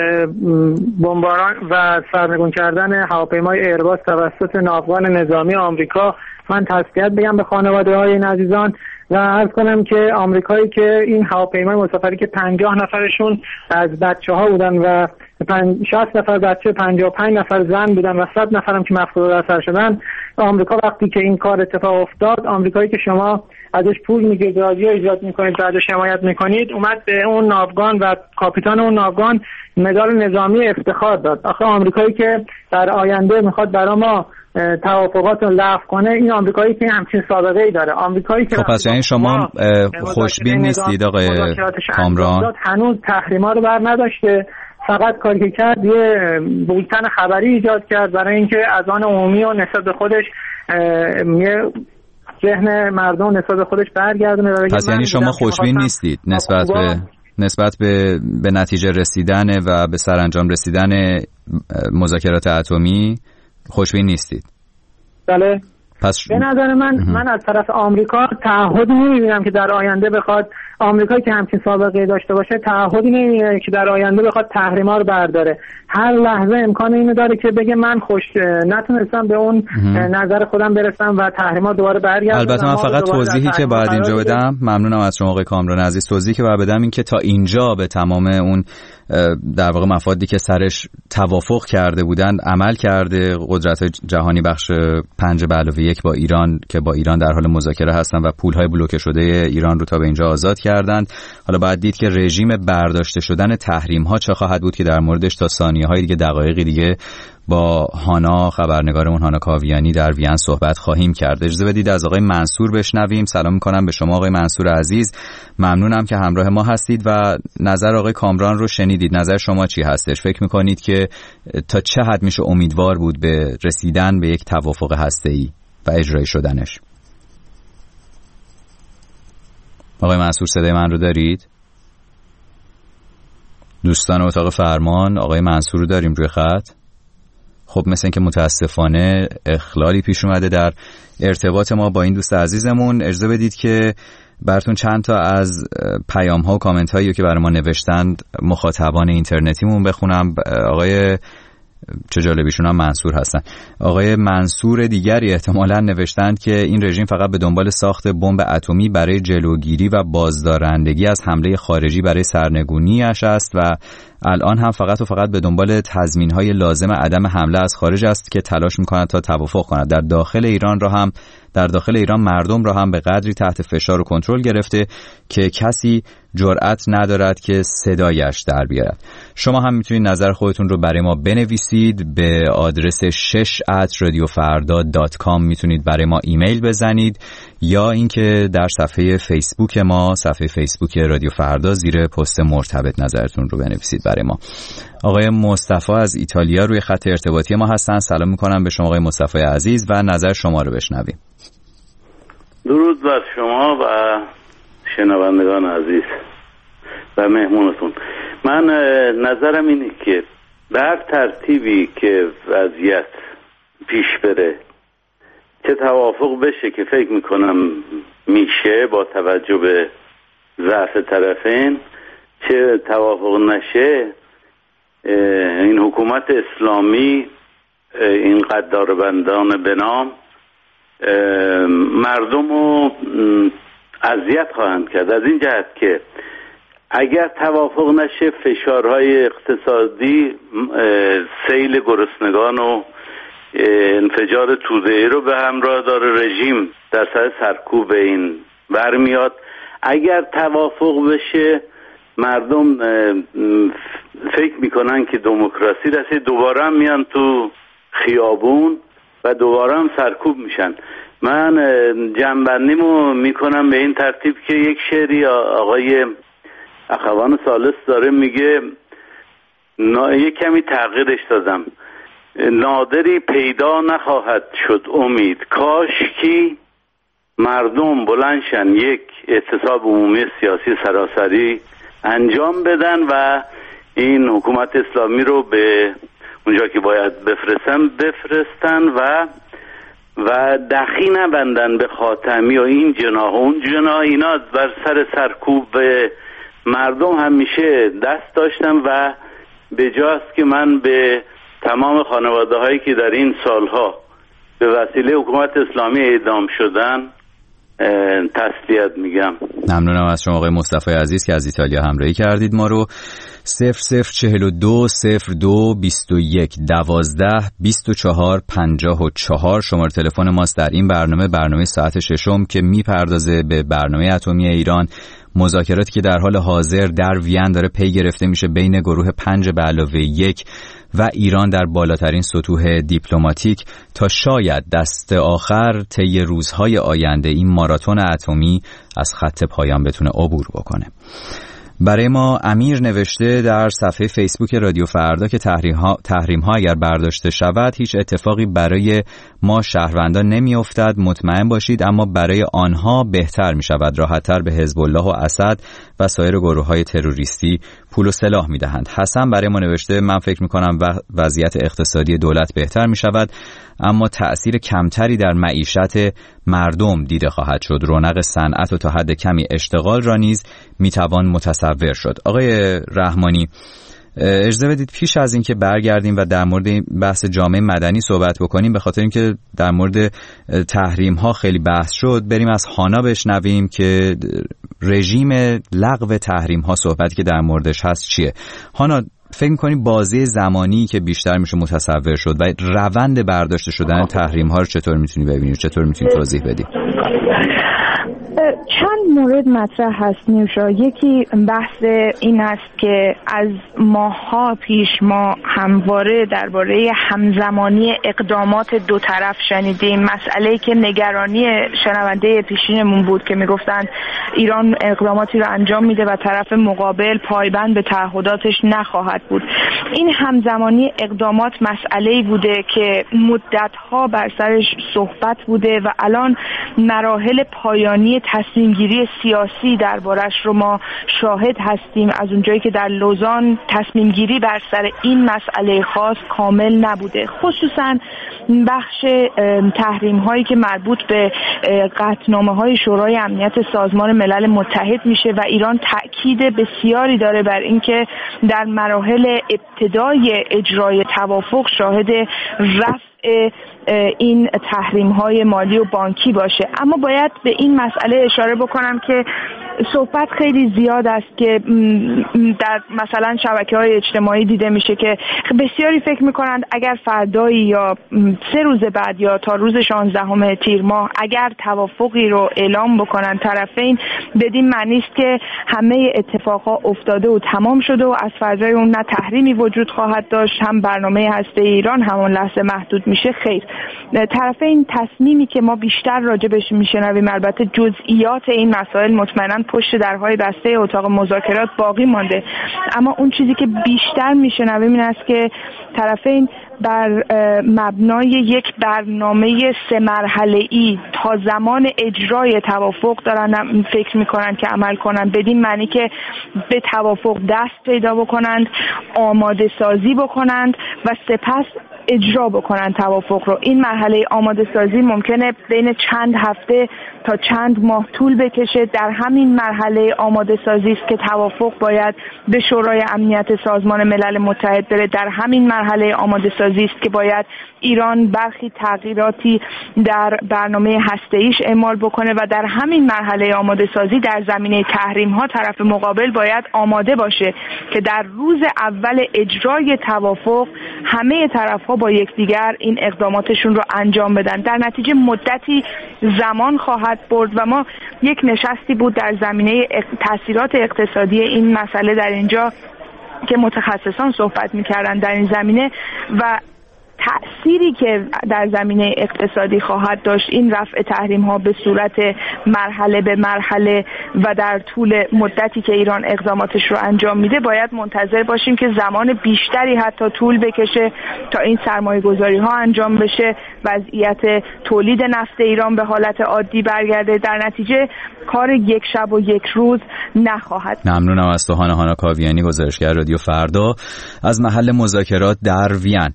بمباران و سرنگون کردن هواپیمای ایرباس توسط ناوگان نظامی آمریکا من تسلیت بگم به خانواده‌های این عزیزان و عرض کنم که آمریکایی که این هواپیمای مسافری که پنجاه نفرشون از بچه‌ها بودن و شصت نفر بچه، پنجاه و پنج نفر زن بودن و صد نفرم که مفقود اثر شدن، آمریکا وقتی که این کار اتفاق افتاد، آمریکایی که شما ازش پول میگیرید، راضی ایجاد میکنید، بعدش حمایت میکنید، اومد به اون ناوگان و کاپیتان اون ناوگان مدال نظامی افتخار داد. آخه آمریکایی که در آینده میخواد برای ما توافقات رو لغو کنه، این آمریکایی که همچین سابقه ای داره، آمریکایی که خب پس یعنی شما خوشبین نیستید آقای کامران؟ هنوز تحریما رو بر نداشته، فقط کاری که کرد یه بولتن خبری ایجاد کرد برای اینکه اذان عمومی و نسبت به خودش یه ذهن مردم نسبت به خودش برگردونه. پس یعنی شما خوشبین نیستید نسبت به نسبت به به نتیجه رسیدن و به سرانجام رسیدن مذاکرات اتمی خوشبین نیستید؟ بله. پس به نظر من اه. من از طرف آمریکا تعهدی نمی‌بینم که در آینده بخواد، آمریکایی که همچین سابقه داشته باشه تعهدی نمی‌بینه که در آینده بخواد تحریما رو برداره. هر لحظه امکان اینو داره که بگه من خوش نتونستم به اون اه. نظر خودم برسم و تحریما دوباره برگرده. البته من فقط توضیحی که باید اینجا بدم، ممنونم از شما آقای کامران عزیز، توضیحی که باید بدم این که تا اینجا به تمام اون در واقع مفادی که سرش توافق کرده بودن عمل کرده. قدرت جهانی بخش پنج به علاوه یک با ایران که با ایران در حال مذاکره هستن و پولهای بلوکه شده ایران رو تا به اینجا آزاد کردند. حالا باید دید که رژیم برداشته شدن تحریم ها چه خواهد بود که در موردش تا ثانیه های دیگه دقایقی دیگه با هانا خبرنگارمون هانا کاویانی در وین صحبت خواهیم کرد. اجازه بدید از آقای منصور بشنویم. سلام میکنم به شما آقای منصور عزیز، ممنونم که همراه ما هستید و نظر آقای کامران رو شنیدید. نظر شما چی هستش؟ فکر میکنید که تا چه حد میشه امیدوار بود به رسیدن به یک توافق هسته‌ای و اجرایی شدنش؟ آقای منصور صدای من رو دارید؟ دوستان اتاق فرمان آقای منصور رو داریم روی خط؟ خب مثل اینکه متاسفانه اخلالی پیش اومده در ارتباط ما با این دوست عزیزمون. اجازه بدید که براتون چند تا از پیام ها و کامنت هایی که برای ما نوشتند مخاطبان اینترنتیمون بخونم. آقای چه جالبیشون هم منصور هستن. آقای منصور دیگری احتمالاً نوشتند که این رژیم فقط به دنبال ساخت بمب اتمی برای جلوگیری و بازدارندگی از حمله خارجی برای سرنگونیش است و الان هم فقط و فقط به دنبال تضمین‌های لازم عدم حمله از خارج است که تلاش می‌کند تا توافق کند. در داخل ایران را هم در داخل ایران مردم را هم به قدری تحت فشار و کنترل گرفته که کسی جرأت ندارد که صدایش در بیاید. شما هم میتونید نظر خودتون رو برای ما بنویسید به آدرس شش ات رادیو فردا دات کام میتونید برای ما ایمیل بزنید یا اینکه در صفحه فیسبوک ما، صفحه فیسبوک رادیو فردا، زیر پست مرتبط نظرتون رو بنویسید برای ما. آقای مصطفی از ایتالیا روی خط ارتباطی ما هستن. سلام میکنم به شما آقای مصطفی عزیز و نظر شما رو بشنویم. درود بر شما و شنوندگان عزیز و مهمونتون. من نظرم اینه که به هر ترتیبی که وضعیت پیش بره، چه توافق بشه که فکر میکنم میشه با توجه به ضعف طرفین، چه توافق نشه، این حکومت اسلامی، این قداربندان به نام مردم رو اذیت خواهند کرد. از این جهت که اگر توافق نشه فشارهای اقتصادی، سیل گرسنگان و انفجار توده‌ای رو به همراه داره، رژیم در سر سرکوب این برمیاد. اگر توافق بشه مردم فکر میکنن که دموکراسی رسید، دوباره هم میان تو خیابون و دوباره هم سرکوب میشن. من جنبندیمو میکنم به این ترتیب که یک شعری آقای اخوان ثالث داره میگه، یک کمی تغییرش دادم، نادری پیدا نخواهد شد امید، کاش کی مردم بلندشن یک اعتصاب عمومی سیاسی سراسری انجام بدن و این حکومت اسلامی رو به اونجا که باید بفرستن بفرستن و و دخی نبندن به خاتمی و این جناح اون جناح. اینا بر سر سرکوب مردم همیشه دست داشتن و به جاست که من به تمام خانواده هایی که در این سالها به وسیله حکومت اسلامی اعدام شدن تسلیت میگم. ممنونم از شما آقای مصطفی عزیز که از ایتالیا همراهی کردید ما رو. صفر صفر چهل و دو صفر دو بیست و یک دوازده بیست و چهار پنجاه و چهار شماره تلفن ماست در این برنامه، برنامه ساعت ششم که میپردازه به برنامه اتمی ایران. مذاکراتی که در حال حاضر در وین داره پی گرفته میشه بین گروه پنج به علاوه یک و ایران در بالاترین سطوح دیپلماتیک تا شاید دست آخر طی روزهای آینده این ماراتون اتمی از خط پایان بتونه عبور بکنه. برای ما امیر نوشته در صفحه فیسبوک رادیو فردا که تحریم ها, تحریم ها اگر برداشته شود هیچ اتفاقی برای ما شهروندان نمی افتد، مطمئن باشید، اما برای آنها بهتر می شود، راحت‌تر به حزب الله و اسد و سایر گروه های تروریستی پول و سلاح می دهند. حسن برای ما نوشته من فکر می کنم وضعیت اقتصادی دولت بهتر می شود اما تأثیر کمتری در معیشت مردم دیده خواهد شد. رونق صنعت و تا حد کمی اشتغال را نیز می توان متصور شد. آقای رحمانی اجازه بدید پیش از اینکه برگردیم و در مورد بحث جامعه مدنی صحبت بکنیم، به خاطر اینکه در مورد تحریم ها خیلی بحث شد، بریم از هانا بشنویم که رژیم لغو تحریم ها صحبتی که در موردش هست چیه. هانا فکر می‌کنی بازه زمانی که بیشتر میشه متصور شد و روند برداشته شدن تحریم ها رو چطور میتونی ببینی، چطور میتونی توضیح بدی؟ چند مورد مطرح هست نیوشا. یکی بحث این است که از ماه‌ها پیش ما همواره درباره همزمانی اقدامات دو طرف شنیدیم، مسئله‌ای که نگرانی شنونده پیشینمون بود که میگفتند ایران اقداماتی رو انجام میده و طرف مقابل پایبند به تعهداتش نخواهد بود. این همزمانی اقدامات مسئله‌ای بوده که مدت‌ها بر سرش صحبت بوده و الان مراحل پایانی تصمیم گیری سیاسی دربارش رو ما شاهد هستیم، از اونجایی که در لوزان تصمیم گیری بر سر این مسئله خاص کامل نبوده، خصوصا بخش تحریم هایی که مربوط به قطعنامه های شورای امنیت سازمان ملل متحد میشه و ایران تأکید بسیاری داره بر اینکه در مراحل ابتدای اجرای توافق شاهد رفع این تحریم های مالی و بانکی باشه. اما باید به این مسئله اشاره بکنم که صحبت خیلی زیاد است که در مثلا شبکه‌های اجتماعی دیده میشه که بسیاری فکر میکنند اگر فردایی یا سه روز بعد یا تا روز شانزدهم تیر ماه اگر توافقی رو اعلام بکنن طرفین، بدین معنی است که همه اتفاقها افتاده و تمام شده و از فضای اون نه تحریمی وجود خواهد داشت، هم برنامه هسته ایران همون لحظه محدود میشه. خیر، طرفین تصمیمی که ما بیشتر راجبش میشنویم، البته جزئیات این مسائل مطمئنا پشت درهای بسته اتاق مذاکرات باقی مانده، اما اون چیزی که بیشتر میشنویم این است که طرفین بر مبنای یک برنامه سه مرحله‌ای تا زمان اجرای توافق دارن فکر میکنن که عمل کنن، بدین معنی که به توافق دست پیدا بکنند، آماده سازی بکنند و سپس اجرا بکنن توافق رو. این مرحله آماده سازی ممکنه بین چند هفته تا چند ماه طول بکشه. در همین مرحله آماده سازی است که توافق باید به شورای امنیت سازمان ملل متحد بره. در همین مرحله آماده سازی است که باید ایران برخی تغییراتی در برنامه هسته‌ایش اعمال بکنه و در همین مرحله آماده سازی در زمینه تحریم ها طرف مقابل باید آماده باشه که در روز اول اجرای توافق همه طرف‌ها با یکدیگر این اقداماتشون رو انجام بدن. در نتیجه مدتی زمان خواهد برد و ما یک نشستی بود در زمینه تاثیرات اقتصادی این مسئله در اینجا که متخصصان صحبت می‌کردن در این زمینه و تأثیری که در زمینه اقتصادی خواهد داشت این رفع تحریم ها به صورت مرحله به مرحله و در طول مدتی که ایران اقداماتش رو انجام میده باید منتظر باشیم که زمان بیشتری حتی طول بکشه تا این سرمایه گذاری ها انجام بشه، وضعیت تولید نفت ایران به حالت عادی برگرده. در نتیجه کار یک شب و یک روز نخواهد. ممنونم از تو هانا هانا کاویانی، گزارشگر رادیو فردا از محل مذاکرات در وین.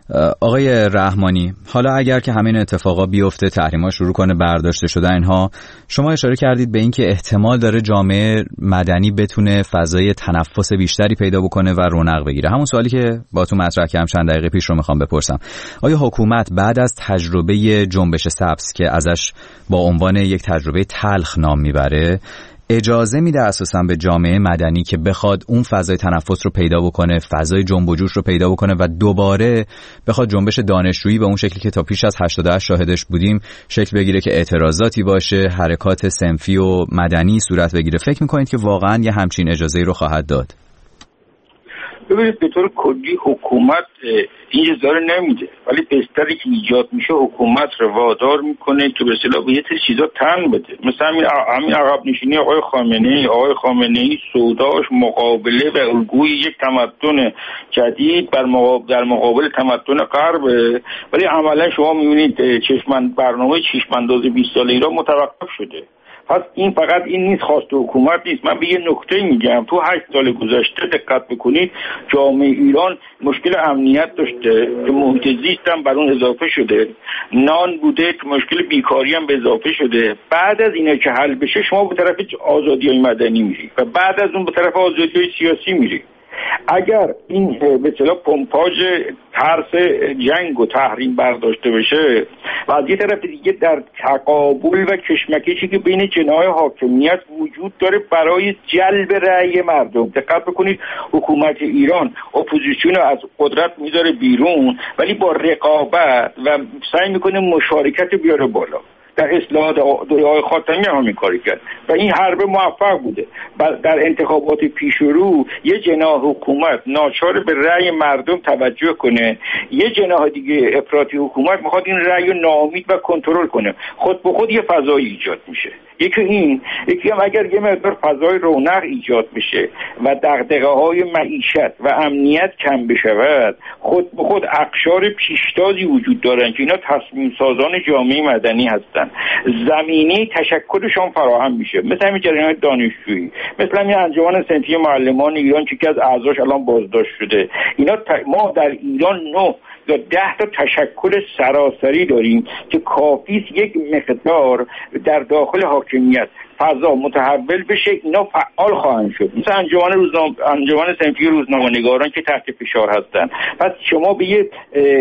آقای رحمانی، حالا اگر که همین اتفاقا بیفته، تحریم‌ها شروع کنه برداشته شدن اینها، شما اشاره کردید به این که احتمال داره جامعه مدنی بتونه فضای تنفس بیشتری پیدا بکنه و رونق بگیره. همون سوالی که با تو مطرح کردم چند دقیقه پیش رو میخوام بپرسم. آیا حکومت بعد از تجربه جنبش سبز که ازش با عنوان یک تجربه تلخ نام میبره، اجازه میده اساساً به جامعه مدنی که بخواد اون فضای تنفس رو پیدا بکنه، فضای جنب و جوش رو پیدا بکنه و دوباره بخواد جنبش دانشجویی به اون شکلی که تا پیش از هشتاد و هشت شاهدش بودیم شکل بگیره که اعتراضاتی باشه، حرکات صنفی و مدنی صورت بگیره؟ فکر میکنید که واقعاً یه همچین اجازه‌ای رو خواهد داد؟ ببینید به طور کلی حکومت این اجازه رو نمیده، ولی بستری که ایجاد میشه حکومت رو وادار میکنه که به اصطلاح به یه سری چیزا تن بده. مثلا همین همین عقب نشینی آقای خامنه‌ای آقای خامنه‌ای سوداش مقابله و الگوی یک تمدن جدید بر مقابل در مقابل تمدن غرب، ولی عملا شما میبینید چشمند برنامه چشم انداز بیست ساله ایران متوقف شده. پس این فقط این نیست، خواست حکومت نیست. من به یه نکته میگم، تو هشت سال گذشته دقت بکنید جامعه ایران مشکل امنیت داشته که محیط زیست هم بر اون اضافه شده، نان بوده که مشکل بیکاری هم به اضافه شده. بعد از اینا که حل بشه شما به طرف آزادی‌های مدنی میری و بعد از اون به طرف آزادی‌های سیاسی میری. اگر این به اصطلاح پمپاژ ترس جنگ و تحریم برداشته بشه و از یه طرف دیگه در تقابل و کشمکشی که بین جناح حاکمیت وجود داره برای جلب رأی مردم، دقت بکنید حکومت ایران اپوزیسیون از قدرت میذاره بیرون ولی با رقابت و سعی میکنه مشارکت بیاره بالا. در اصلاحات دوره آقای خاتمی هم همین کاری کرد و این حرب موفق بوده. در انتخابات پیش رو یه جناح حکومت ناچار به رأی مردم توجه کنه، یه جناح دیگه افراطی حکومت میخواد این رأی رو ناامید و کنترل کنه. خود به خود یه فضایی ایجاد میشه. یکی این، یکی هم اگر یه مقدار فضای رونق ایجاد بشه و دغدغه‌های معیشت و امنیت کم بشود، خود به خود اقشار پیشتازی وجود دارن که اینا تصمیم سازان جامعه مدنی هستن. هستن، زمینه تشکلشون فراهم میشه، مثل همین جریان دانشجویی، مثل همین انجمن صنفی معلمان ایران که از اعضاش الان بازداشت شده. اینا ت... ما در ایران نه یا ده تا تشکل سراسری داریم که کافی یک مقدار در داخل حاکمیت فضا متحول بشه، اینا فعال خواهند شد، مثل انجمن روزنامه انجمن صنفی روزنامه‌نگاران که تحت فشار هستن. پس شما به یه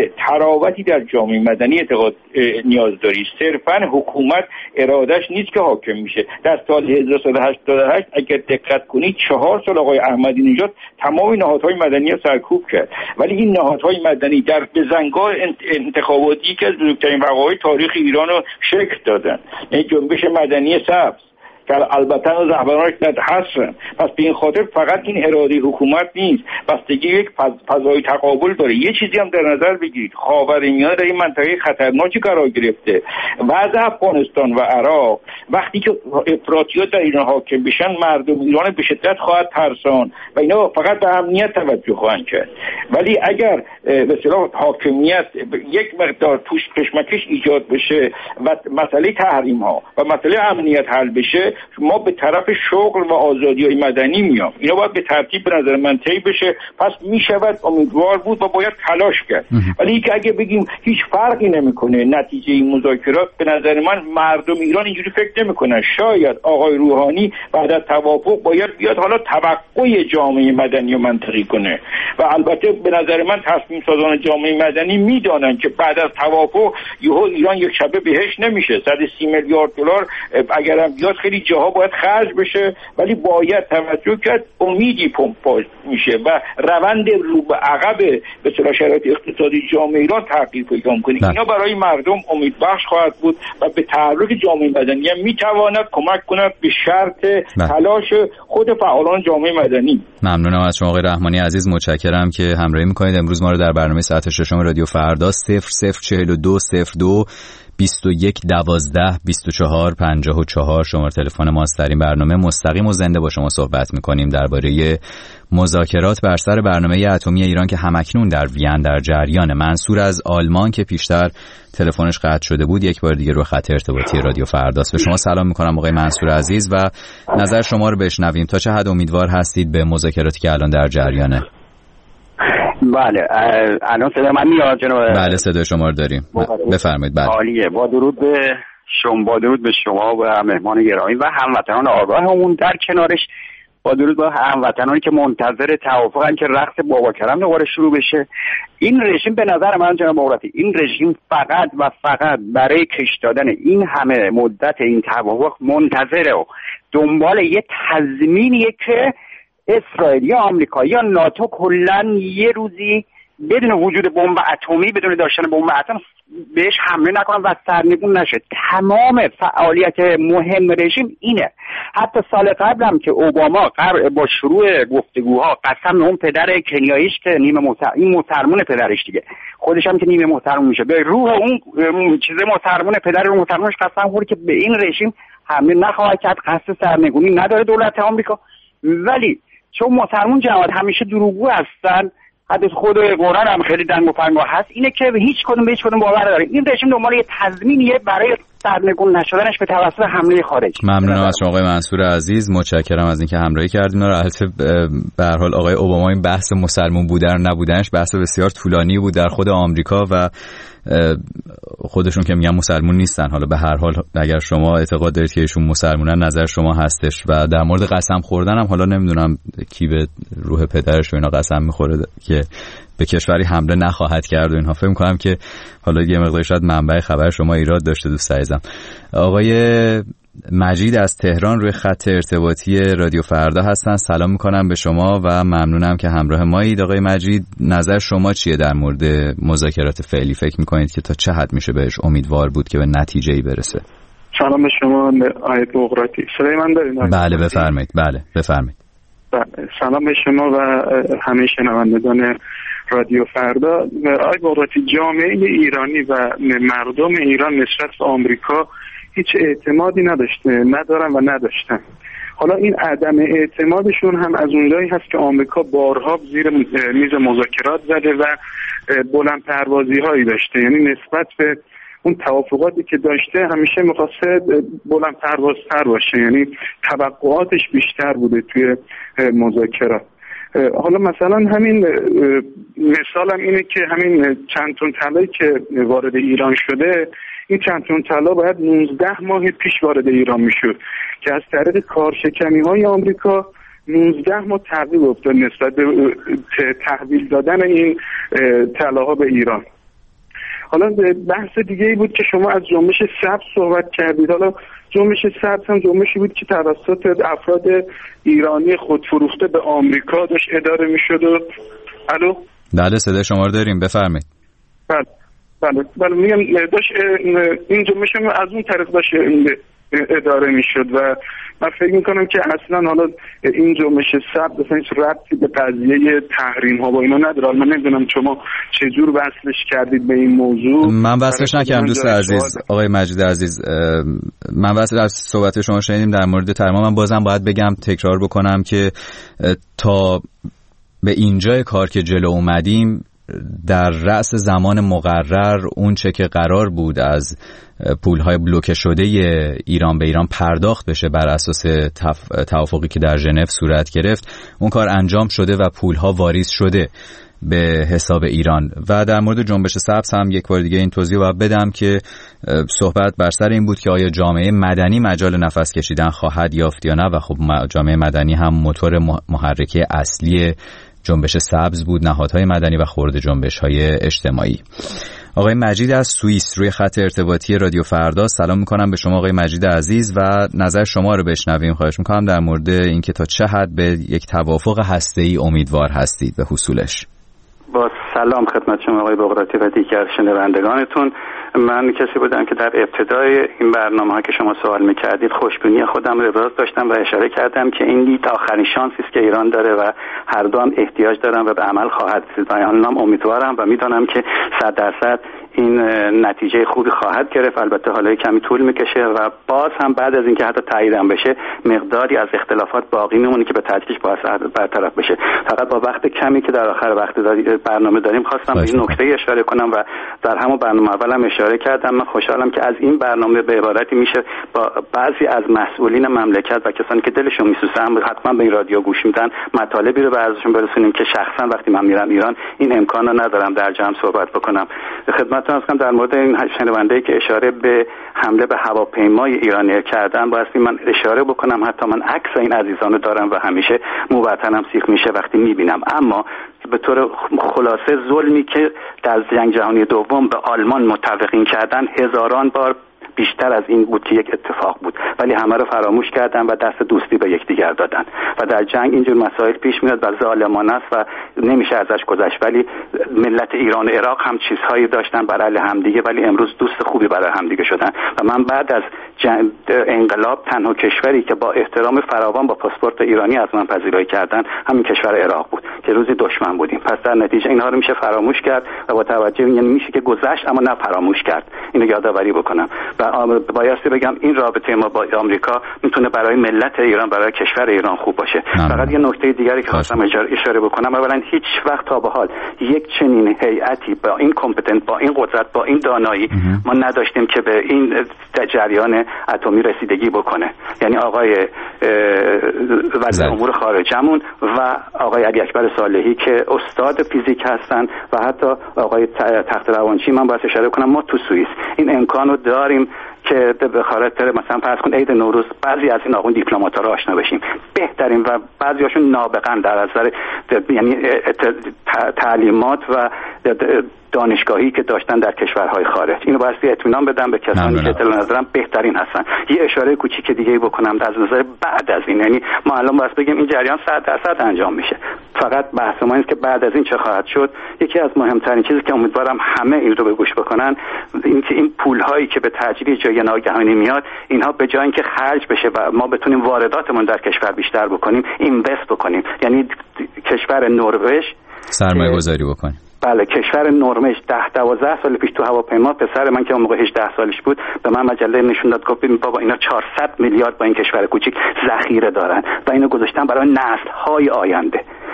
تراوتی در جامعه مدنی اعتقاد نیاز داری، صرفا حکومت ارادش نیست که حاکم میشه. در سال هزار و سیصد و هشتاد و هشت اگر دقت کنید چهار سال آقای احمدی نژاد تمام نهادهای مدنی رو سرکوب کرد، ولی این نهادهای مدنی در بزنگاه انتخاباتی که از بزرگترین وقایع تاریخ ایران رو شکل دادن، یعنی جنبش مدنی سبز که البته رهبرانش در هستن. پس به این خاطر فقط این اراده حکومت نیست، بستگی یک فضای تقابل داره. یه چیزی هم در نظر بگیرید، خاورمیانه در این منطقه خطرناکی قرار گرفته. وضع افغانستان و عراق وقتی که افراطیات در ایران حاکم بشن، مردم ایران به شدت خواهد ترسان و اینا فقط به امنیت توجه خواهند کرد. ولی اگر به اصطلاح حاکمیت یک مقدار توش کشمکش ایجاد بشه و مسئله تحریم ها و مسئله امنیت حل بشه، ما به طرف شغل و آزادی‌های مدنی میام. اینا باید به ترتیب به نظر من طی بشه. پس میشود امیدوار بود و باید تلاش کرد. ولی اینکه اگه بگیم هیچ فرقی نمیکنه نتیجه این مذاکرات، به نظر من مردم ایران اینجوری فکر نمیکنن. شاید آقای روحانی بعد از توافق باید بیاد حالا توقع جامعه مدنی رو منطقی کنه و البته به نظر من تصمیم سازان جامعه مدنی میدانن که بعد از توافق یهو ایران یک شبه بهش نمیشه. صد و سی میلیارد دلار اگرم بیاد خیلی جاها باید خرج بشه، ولی باید توجه کرد امیدی پمپ میشه و روند رو به عقب به صلاح شرایط اقتصادی جامعه ایران تغییر پیدا کنه. اینا برای مردم امیدبخش خواهد بود و به تحرک جامعه مدنی هم میتواند کمک کند به شرط تلاش خود فعالان جامعه مدنی. ممنونم از شما آقای رحمانی عزیز، متشکرم که همراهی میکنید امروز ما رو در برنامه ساعت ششم رادیو فردا. صفر صفر چهل و دو صفر دو بیست و یک دوازده بیست و چهار پنجاه و چهار شماره تلفن ماست. در این برنامه مستقیم و زنده با شما صحبت میکنیم درباره مذاکرات بر سر برنامه اتمی ایران که همکنون در وین در جریان. منصور از آلمان که پیشتر تلفنش قطع شده بود یک بار دیگه رو خط ارتباطی رادیو فرداست. به شما سلام میکنم آقای منصور عزیز و نظر شما رو بشنویم. تا چه حد امیدوار هستید به مذاکراتی که الان در جریانه؟ بله الان صدا من میاد جناب؟ بله صدا شما رو داریم، بفرمایید. بله عالیه. با درود به شما با درود به شما و مهمان گرامی و هموطنان آگاهمون، در کنارش با درود به هموطنانی که منتظر توافقن که رقص بابا کرم دوباره شروع بشه. این رژیم به نظر من جناب بغراتی این رژیم فقط و فقط برای کش دادن این همه مدت این توافق منتظره و دنبال یه تضمینیه که اسرائیل یا آمریکا یا ناتو کلن یه روزی بدون وجود بمب اتمی، بدون داشتن بمب اتم بهش حمله نکنن و سرنگون نشه. تمام فعالیت مهم رژیم اینه. حتی سال قبل هم که اوباما با شروع گفتگوها قسم اون پدر کنیاییش که نیمه محترم، این محترمون پدرش دیگه خودش هم که نیمه محترم میشه، به روح اون چیز محترمون پدر رو محترمش قسم خورد که به این رژیم حمله نخواهد کرد، قصد سرنگونی نداره دولت آمریکا. ولی چون محترمون جماعت همیشه دروغگو هستن، حتی خود قرآن هم خیلی دنگ و فنگا هست، اینه که هیچ کدوم به هیچ کدوم باور نداره. این رژیم دنبال یه تضمینیه برای سرنگون نشدنش به توسط حمله خارجی. ممنونم از شما آقای منصور عزیز، متشکرم از اینکه همراهی کردین. البته به هر حال آقای اوباما این بحث مسلمان بودن نبودنش بحث بسیار طولانی بود در خود آمریکا و خودشون که میگن مسلمون نیستن. حالا به هر حال اگر شما اعتقاد دارید که ایشون مسلمونن نظر شما هستش. و در مورد قسم خوردن هم حالا نمیدونم کی به روح پدرش و اینا قسم میخوره که به کشوری حمله نخواهد کرد و اینها. فکر می‌کنم که حالا یه مقدار شاید منبع خبر شما ایراد داشته دوست عزیزم. آقای مجید از تهران روی خط ارتباطی رادیو فردا هستن. سلام میکنم به شما و ممنونم که همراه مایید. آقای مجید نظر شما چیه در مورد مذاکرات فعلی؟ فکر میکنید که تا چه حد میشه بهش امیدوار بود که به نتیجه‌ای برسه؟ سلام به شما آقای بغراتی. صدای من دارید؟ بله بفرمایید. بله بفرمایید. بله سلام به شما و همه شنوندگان رادیو فردا. آقای بغراتی، جامعه ایرانی و مردم ایران نسبت به آمریکا هیچ اعتمادی نداشته، ندارن و نداشتن. حالا این عدم اعتمادشون هم از اونجایی هست که آمریکا بارها زیر میز مذاکرات زده و بلند پروازی هایی داشته، یعنی نسبت به اون توافقاتی که داشته همیشه میخواسته بلند پروازتر باشه، یعنی توقعاتش بیشتر بوده توی مذاکرات. حالا مثلا همین مثالم اینه که همین چند تن طلایی که وارد ایران شده، این چند تن طلا باید نوزده ماه پیش وارد ایران میشد که از طریق کارشکنی های آمریکا نوزده ماه تعقیب افتاد نسبت به تحویل دادن این طلاها به ایران. حالا بحث دیگه ای بود که شما از جنبش سبز صحبت کردید. حالا جنبش سبز هم جنبشی بود که توسط افراد ایرانی خودفروخته به آمریکا داشت اداره میشد. و الو بله صدای شما رو داریم، بفرمایید. بله بله بله میگم داشت این جنبش هم از اون طریق داشت اداره میشد و من فکر میکنم که اصلا حالا این جنبش سبز اصلا هیچ ربطی به قضیه تحریم ها با اینا نداره. من نمیدونم شما چجور وصلش کردید به این موضوع. من وصلش نکردم دوست عزیز آقای مجید عزیز. من وصل از صحبت شما شنیدیم در مورد تحریم. من بازم باید بگم، تکرار بکنم که تا به اینجای کار که جلو اومدیم، در رأس زمان مقرر اون چه که قرار بود از پولهای بلوکه شده ایران به ایران پرداخت بشه بر اساس توافقی که در ژنو صورت گرفت، اون کار انجام شده و پولها واریز شده به حساب ایران. و در مورد جنبش سبز هم یک بار دیگه این توضیح باید بدم که صحبت بر سر این بود که آیا جامعه مدنی مجال نفس کشیدن خواهد یافت یا نه، و خب جامعه مدنی هم موتور محرکه اصلی جنبش سبز بود، نهادهای مدنی و خرد جنبش‌های اجتماعی. آقای مجید از سوئیس روی خط ارتباطی رادیو فردا. سلام میکنم به شما آقای مجید عزیز و نظر شما رو بشنویم. خواهش میکنم در مورد اینکه تا چه حد به یک توافق هسته‌ای امیدوار هستید به حصولش. با سلام خدمت شما آقای بغراتی و دیگر شنوندگانتون. من کسی بودم که در ابتدای این برنامه ها که شما سوال میکردید خوشبینی خودم رو ابراز داشتم و اشاره کردم که این دید آخرین شانسی است که ایران داره و هر دو هم احتیاج دارن و به عمل خواهد رسید. من امیدوارم و میدونم که صد درصد این نتیجه خوبی خواهد گرفت. البته حالا کمی طول میکشه و باز هم بعد از اینکه حتی تاییدم بشه مقداری از اختلافات باقی میمونه که به تدریج باید برطرف بشه. فقط با وقت کمی که در آخر وقت برنامه داریم خواستم به این نکته اشاره کنم و در همون برنامه اولم اشاره کردم. من خوشحالم که از این برنامه به عبارتی میشه با بعضی از مسئولین مملکت و کسانی که دلشون میسوزه هم حتما به این رادیو گوش میدن مطالبی رو به ازشون برسونیم که شخصا وقتی من میرم ایران این امکان رو ندارم در جمع صحبت بکنم. خدمتتون هستم در مورد این شنونده‌ای که اشاره به حمله به هواپیمای ایرانی کردن بایستی من اشاره بکنم، حتی من عکس این عزیزانو دارم و همیشه مو وطنم سیخ میشه وقتی میبینم. اما به طور خلاصه ظلمی که در جنگ جهانی دوم به آلمان متفقین کردن هزاران بار بیشتر از این بود که یک اتفاق بود، ولی همه رو فراموش کردن و دست دوستی به یکدیگر دادن و در جنگ اینجور مسائل پیش میاد و ظالمانه است و نمیشه ازش گذشت. ولی ملت ایران و عراق هم چیزهایی داشتن برای همدیگه، ولی امروز دوست خوبی برای همدیگه شدن و من بعد از انقلاب تنها کشوری که با احترام فراوان با پاسپورت ایرانی از من پذیرایی کردن همین کشور عراق بود که روزی دشمن بودیم. پس در نتیجه اینها رو میشه فراموش کرد و با توجه یعنی میشه که گذشت اما نه فراموش کرد. اینو یادآوری بکنم و بایستی بگم این رابطه ما با آمریکا میتونه برای ملت ایران، برای کشور ایران خوب باشه. فقط یه نکته دیگری که خواستم اشاره بکنم، اولا هیچ وقت تا به حال یک چنین هیئتی با این کمپتنت، با این قدرت، با این دانایی ما نداشتیم که به این جریان اتمی رسیدگی بکنه. یعنی آقای وزیر امور خارجمون و آقای علی اکبر صالحی که استاد فیزیک هستن و حتی آقای تخت روانچی. من باید اشاره کنم ما تو سوئیس این امکانو داریم که به خاطر مثلا فرض کن عید نوروز بعضی از این آقایون دیپلمات‌ها رو آشنا بشیم بهترین و بعضیاشون نابغه‌ن در نظر یعنی تعلیمات و دانشگاهی که داشتن در کشورهای خارج. اینو بایستی اطمینان بدم به کسانی که اطلاع ندارن بهترین هستن. یه اشاره کوچیک دیگه بکنم از نظر بعد از این، یعنی ما الان باید بگیم این جریان صد درصد انجام میشه، فقط بحث ما اینه که بعد از این چه خواهد شد. یکی از مهمترین چیزی که امیدوارم همه این رو به گوش بکنن این که این پولهایی که به تجدید جای ناگهانی میاد اینها به جای اینکه خرج بشه و ما بتونیم وارداتمون در کشور بیشتر بکنیم، اینوست بکنیم. یعنی کشور نروژ سرمایه گذاری بکنیم. بله، کشور نروژ ده دوازده سال پیش تو هواپیما پسر من که اون موقع هجده سالش بود به من مجله نشون داد، گفت بابا اینا چهارصد میلیارد با این کشور کوچیک ذخیره دارن و اینو گذاشتن برای نسل‌های آینده.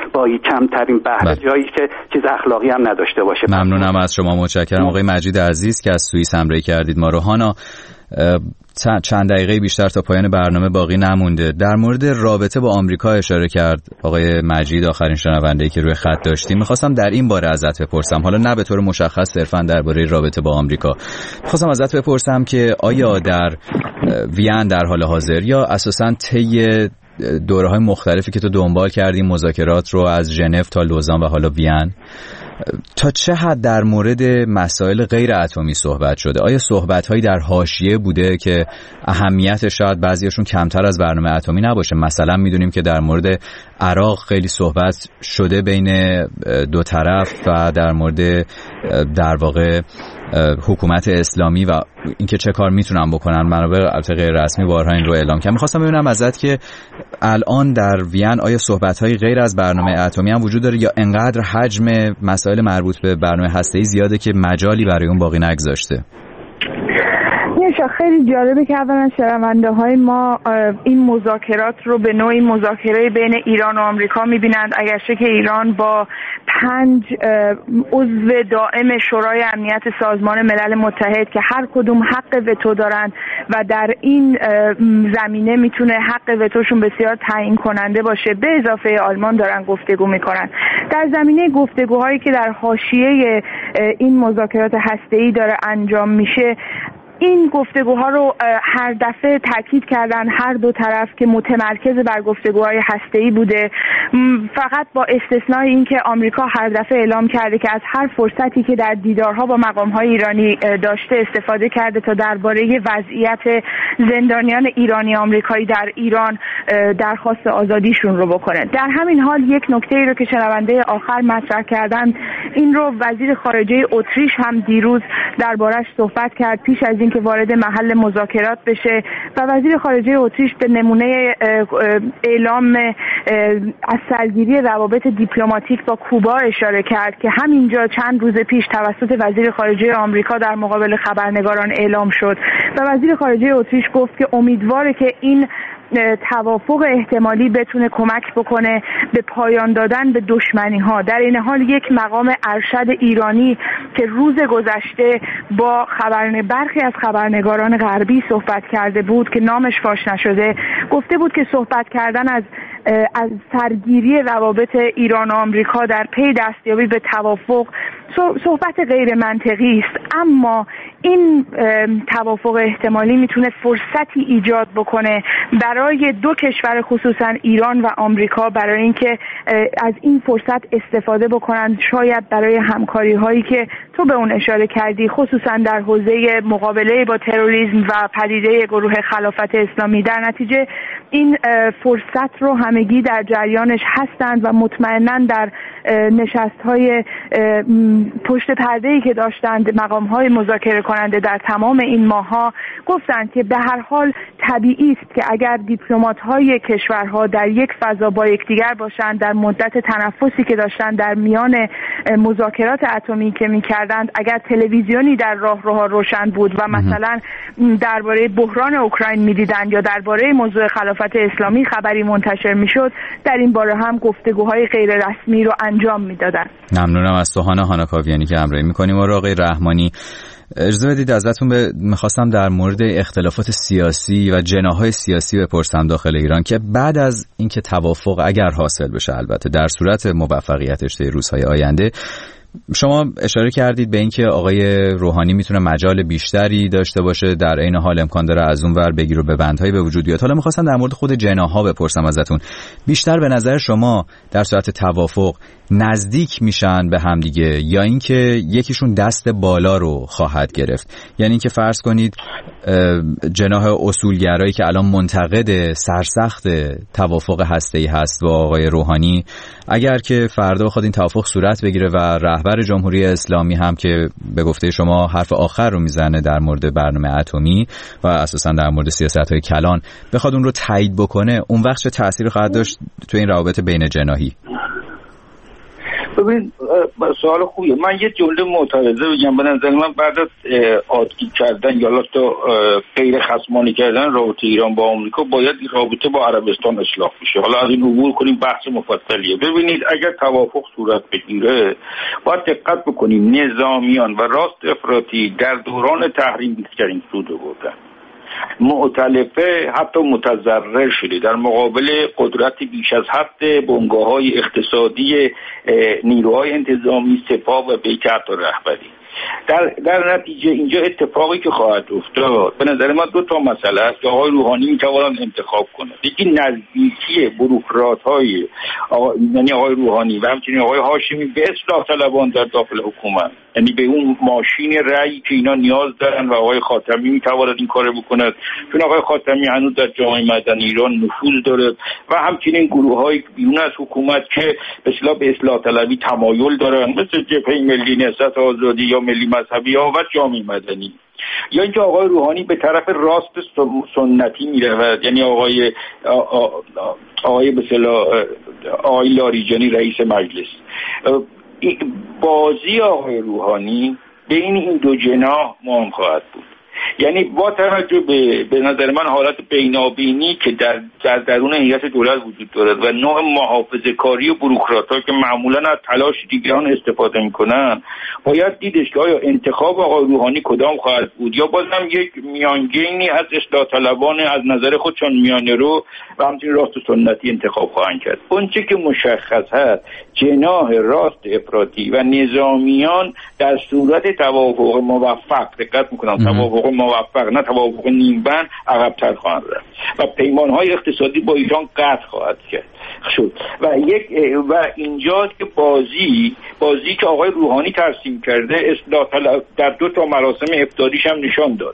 با کمترین بهره جایی که چیز اخلاقی هم نداشته باشه. ممنونم از شما، متشکرم. آقای مجید عزیز که از سوئیس همراهی کردید ما رو. هانا، چند دقیقه بیشتر تا پایان برنامه باقی نمونده. در مورد رابطه با آمریکا اشاره کرد آقای مجید، آخرین شنونده‌ای که روی خط داشتیم. می‌خواستم در این باره ازت بپرسم، حالا نه به طور مشخص صرفاً درباره رابطه با آمریکا، می‌خواستم ازت بپرسم که آیا در وین در حال حاضر یا اساساً طی دوره‌های مختلفی که تو دنبال کردی مذاکرات رو از ژنو تا لوزان و حالا وین، تا چه حد در مورد مسائل غیر اتمی صحبت شده؟ آیا صحبت‌هایی در حاشیه بوده که اهمیت شاید بعضیشون کمتر از برنامه اتمی نباشه؟ مثلا میدونیم که در مورد عراق خیلی صحبت شده بین دو طرف و در مورد در واقع حکومت اسلامی و اینکه چه کار میتونن بکنن. منابع البته غیر رسمی بارها این رو اعلام کردن. می‌خواستم ببینم ازت که الان در وین آیا صحبت‌های غیر از برنامه اتمی هم وجود داره یا انقدر حجم مسائل مربوط به برنامه هسته‌ای زیاده که مجالی برای اون باقی نگذاشته؟ خیلی جالبه که اولا شنونده های ما این مذاکرات رو به نوعی مذاکره بین ایران و آمریکا میبینند، اگرچه که ایران با پنج عضو دائم شورای امنیت سازمان ملل متحد که هر کدوم حق وتو دارند و در این زمینه میتونه حق وتوشون بسیار تعیین کننده باشه، به اضافه آلمان دارن گفتگو میکنن. در زمینه گفتگوهایی که در حاشیه این مذاکرات هسته‌ای داره انجام میشه، این گفتگوها رو هر دفعه تاکید کردن هر دو طرف که متمرکز بر گفتگوهای هسته‌ای بوده، فقط با استثنای این که آمریکا هر دفعه اعلام کرده که از هر فرصتی که در دیدارها با مقام‌های ایرانی داشته استفاده کرده تا درباره وضعیت زندانیان ایرانی آمریکایی در ایران درخواست آزادیشون رو بکنه. در همین حال یک نکته‌ای رو که شنونده آخر مطرح کردن، این رو وزیر خارجه اتریش هم دیروز دربارش صحبت کرد پیش از این که وارد محل مذاکرات بشه و وزیر خارجه اتریش به نمونه اعلام از سرگیری روابط دیپلماتیک با کوبا اشاره کرد که همینجا چند روز پیش توسط وزیر خارجه آمریکا در مقابل خبرنگاران اعلام شد و وزیر خارجه اتریش گفت که امیدواره که این توافق احتمالی بتونه کمک بکنه به پایان دادن به دشمنی ها. در این حال یک مقام ارشد ایرانی که روز گذشته با خبرن برخی از خبرنگاران غربی صحبت کرده بود که نامش فاش نشده، گفته بود که صحبت کردن از از سرگیری روابط ایران و آمریکا در پی دستیابی به توافق صحبت غیر منطقی است، اما این توافق احتمالی میتونه فرصتی ایجاد بکنه برای دو کشور خصوصا ایران و آمریکا برای اینکه از این فرصت استفاده بکنن، شاید برای همکاری هایی که تو به اون اشاره کردی، خصوصا در حوزه مقابله با تروریسم و پدیده گروه خلافت اسلامی. در نتیجه این فرصت رو همگی در جریانش هستند و مطمئناً در نشست‌های پشت پرده‌ای که داشتند مقام‌های مذاکره کننده در تمام این ماه‌ها گفتند که به هر حال طبیعی است که اگر دیپلمات‌های کشورها در یک فضا با یکدیگر باشند، در مدت تنفسی که داشتند در میان مذاکرات اتمی که می‌کردند، اگر تلویزیونی در راهروها روشن بود و مثلا درباره بحران اوکراین می‌دیدند یا درباره موضوع خلافت اسلامی خبری منتشر می‌شد، در این باره هم گفتگوهای غیر رسمی رو انجام میدادن. ممنونم از سوهانا هاناکاویانی که همراهی میکنیم. و آقای رحمانی، اجازه بدید ازتون به میخواستم در مورد اختلافات سیاسی و جناح‌های سیاسی بپرسم داخل ایران که بعد از اینکه توافق اگر حاصل بشه، البته در صورت موفقیتش در روزهای آینده، شما اشاره کردید به اینکه آقای روحانی میتونه مجال بیشتری داشته باشه، در عین حال امکان داره از اون ور بگیر و ببندهایی به وجود بیاد. حالا میخواستم در مورد خود جناح‌ها بپرسم ازتون، بیشتر به نظر شما در صورت توافق نزدیک میشن به هم دیگه یا اینکه یکیشون دست بالا رو خواهد گرفت؟ یعنی اینکه فرض کنید جناح اصولگرایی که الان منتقد سرسخت توافق هسته‌ای هست با آقای روحانی، اگر که فردا بخواد این توافق صورت بگیره و رهبر جمهوری اسلامی هم که به گفته شما حرف آخر رو میزنه در مورد برنامه اتمی و اساسا در مورد سیاست‌های کلان، بخواد اون رو تایید بکنه، اون وقت چه تأثیری خواهد داشت تو این روابط بین جناحی؟ ببین سوال خوبیه. من یه جمله معترضه بگم. به نظر من بعد از عادی کردن یا تو غیر خصمانه کردن رابطه ایران با آمریکا باید رابطه با عربستان اصلاح بشه. حالا از این عبور کنیم، بحث مفصلیه. ببینید اگر توافق صورت بگیره باید دقت بکنیم نظامیان و راست افراطی در دوران تحریم بیشترین سود بردن. مؤتلفه حتی متضرر شده در مقابل قدرت بیش از حد بنگاه‌های اقتصادی نیروهای انتظامی، سپاه و بیت رهبری. در در نتیجه اینجا اتفاقی که خواهد افتاد به نظر من دو تا مسئله است که آقای روحانی میتوانند انتخاب کنند. یکی نزدیکی بوروکرات‌های یعنی آقای روحانی و همچنین آقای هاشمی به اصلاح طلبان در داخل حکومت، یعنی به اون ماشین رأی که اینا نیاز دارن و آقای خاتمی میتواند این کارو بکند، چون آقای خاتمی هنوز در جامعه مدنی ایران نفوذ داره و همچنین گروه‌های بیرون از حکومت که به اصلاح به اصلاح طلبی تمایل دارن، مثل جبهه ملی نهضت آزادی یا ملی مذهبی ها و جامعه مدنی. یا اینکه آقای روحانی به طرف راست سنتی میرود، یعنی آقای آقای به اصطلاح آقای لاریجانی رئیس مجلس. بازی آقای روحانی بین این دو جناح مهم خواهد بود. یعنی با توجه به به نظر من حالت بینابینی که در در درون هیئت دولت وجود دارد و نوع محافظه‌کاری و بوروکرات‌ها که معمولاً از تلاش دیگران استفاده می‌کنند، باید دیدش که آیا انتخاب آقای روحانی کدام خواهد بود یا بازم یک میانگینی از اصلاح طلبان از نظر خودشان میانه رو و همچنین راست سنتی انتخاب خواهند کرد. اونچه که مشخص هست جناح راست افراطی و نظامیان در صورت توافق موفق، دقت می‌کنم توافق موفق نه توافق نیمبند، عقب‌تر خواهند رفت و پیمان‌های اقتصادی با ایران قطع خواهد کرد شد و یک و اینجاست که بازی بازی که آقای روحانی ترسیم کرده اصلاح طلب در دو تا مراسم افطاریش هم نشان داد.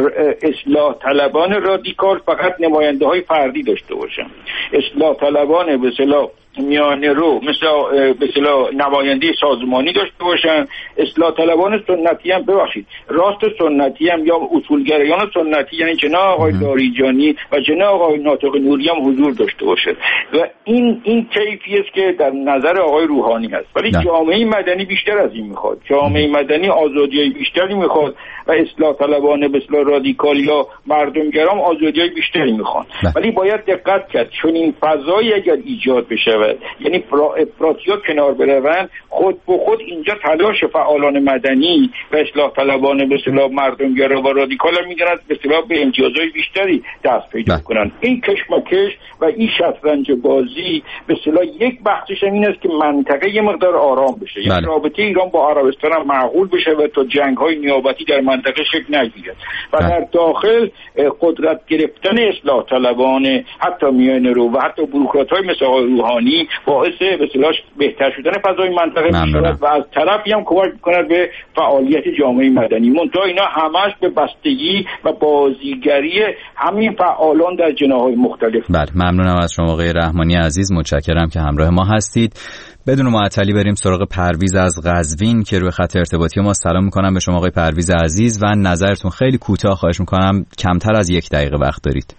اصلاح طلبان رادیکال فقط نماینده‌های فردی داشته باشن، اصلاح طلبان به اصطلاح میانه رو مثل به اصطلاح نماینده سازمانی داشته باشن، اصلاح طلبان سنتی هم ببخشید راست سنتی هم یا اصولگرایان سنتی یعنی جناح آقای لاریجانی و جناح آقای ناطق نوری هم حضور داشته باشه و این این کیفی است که در نظر آقای روحانی هست. ولی جامعه مدنی بیشتر از این میخواد. جامعه مدنی آزادی‌های بیشتری میخواد و اصلاح طلبان به اصطلاح رادیکال یا مردمگرام آزادی‌های بیشتری میخوان. ولی باید دقت کرد چون این فضایی اگر ایجاد بشه یعنی افراطی‌ها کنار بروند، خود به خود اینجا تلاش فعالان مدنی و اصلاح طلبان به اصطلاح مردمگرا و رادیکال هم می‌دونن به اصطلاح به امتیازهای بیشتری دست پیدا کنن. این کشمکش و این شطرنج بازی به اصطلاح یک بحثش این است که منطقه یه مقدار آرام بشه، یعنی رابطه ایران با عربستان هم معقول بشه و تا جنگ‌های نیابتی در منطقه شکل نگیرد و در داخل قدرت گرفتن اصلاح طلبان حتی میانه رو و حتی بوروکرات‌های مثل آقای روحانی باعث به اصطلاح بهتر شدن فضای منطقه می‌شود و از طرفی هم کمک می‌کند به فعالیت جامعه مدنی. منتها اینا همش به بستگی و بازیگری همین فعالان در جناح‌های مختلف. بله، ممنونم از شما آقای رحمانی عزیز، متشکرم که همراه ما هستید. بدون معطلی بریم سراغ پرویز از قزوین که روی خط ارتباطی ما. سلام می‌کنم به شما آقای پرویز عزیز و نظرتون خیلی کوتاه خواهش می‌کنم، کمتر از یک دقیقه وقت دارید.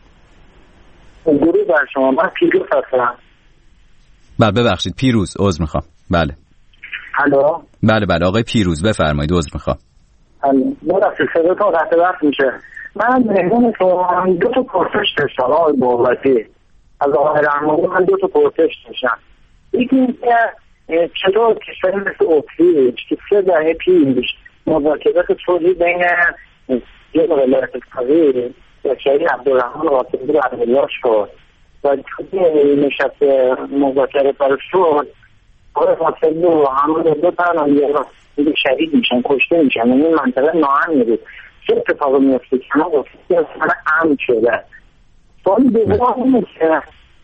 درود بر شما. من پیروز هستم. بله ببخشید پیروز، عذر میخوام. بله الو. بله بله آقای پیروز بفرمایید، عذر میخوام. ببخشید صداتون قطع وقت میشه. من مهمون شما دو تا پرسش داشتم آقای بابتی. از آقای رحمانی من دو تا پرسش داشتم. یکی اینکه چطور کشوری مثل اتریش که سه دهه پیش مذاکرات صلحی بین یه ولایت فقیه و شهید عبدالرحمن قاسمی رو عملیات شد و توی نشست مذاکره برای شد آقای قاسمی و همون دو تا هم یه شهید میشن، کشته میشن. این منطقه ناامنی بود. چه اتفاقی میفته که ما گفتیم اصلا امن شده. سوال دوم اینه که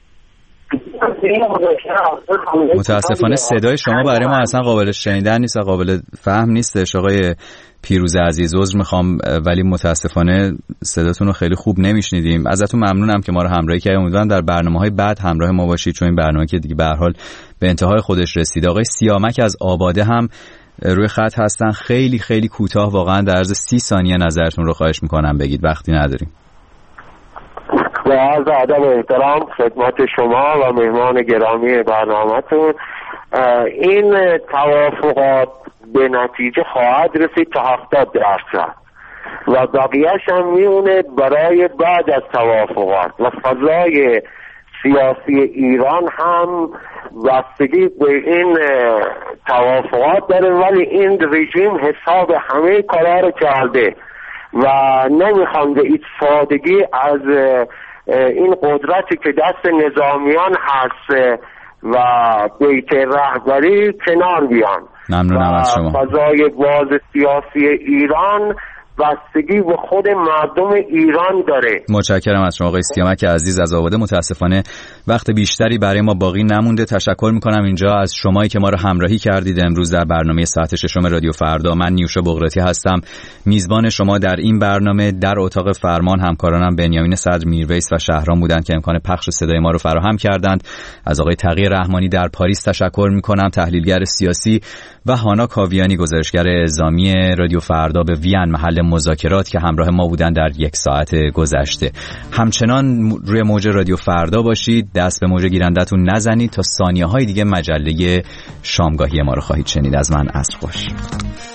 متاسفانه صدای شما برای ما اصلا قابل شنیدن نیست، قابل فهم نیستش آقای پیروز عزیز، عذر میخوام ولی متاسفانه صداتون رو خیلی خوب نمیشنیدیم. ازتون ممنونم که ما رو همراهی کردید. امیدوارم در برنامه‌های بعد همراه ما باشید چون این برنامه که دیگه به هر حال به انتهای خودش رسید. آقای سیامک از آباده هم روی خط هستن. خیلی خیلی کوتاه واقعا در عرض سی ثانیه نظرتون رو خواهش میکنم بگید، وقتی نداریم. با عرض ادب و احترام خدمت شما و مهمان گرامی برنامه‌تون، این توافقات به نتیجه خواهد رسید تا هفتاد درصد و بقیهش هم میونه برای بعد از توافقات و فضای سیاسی ایران هم بستگی به این توافقات داره، ولی این رژیم حساب همه کارا رو کرده و نمیخوان به این سادگی از این قدرتی که دست نظامیان هست و بیت رهبری کنار بیان. ممنونم از شما. فضای باز سیاسی ایران بستگی به خود مردم ایران داره. متشکرم از شما آقای سیامک عزیز از آباده. متاسفانه وقت بیشتری برای ما باقی نمونده. تشکر میکنم اینجا از شمایی که ما رو همراهی کردید امروز در برنامه ساعت ششم رادیو فردا. من نیوشا بغراتی هستم، میزبان شما در این برنامه. در اتاق فرمان همکارانم بنیامین صدر میرویس و شهرام بودند که امکان پخش صدای ما رو فراهم کردند. از آقای تقی رحمانی در پاریس تشکر میکنم، تحلیلگر سیاسی، و هانا کاویانی گزارشگر اعزامی رادیو فردا به وین محل مذاکرات که همراه ما بودن در یک ساعت گذشته. همچنان روی موج رادیو فردا باشید، دست به موج گیرندتون نزنید. تا ثانیه های دیگه مجله شامگاهی ما رو خواهید شنید. از من عصر خوش.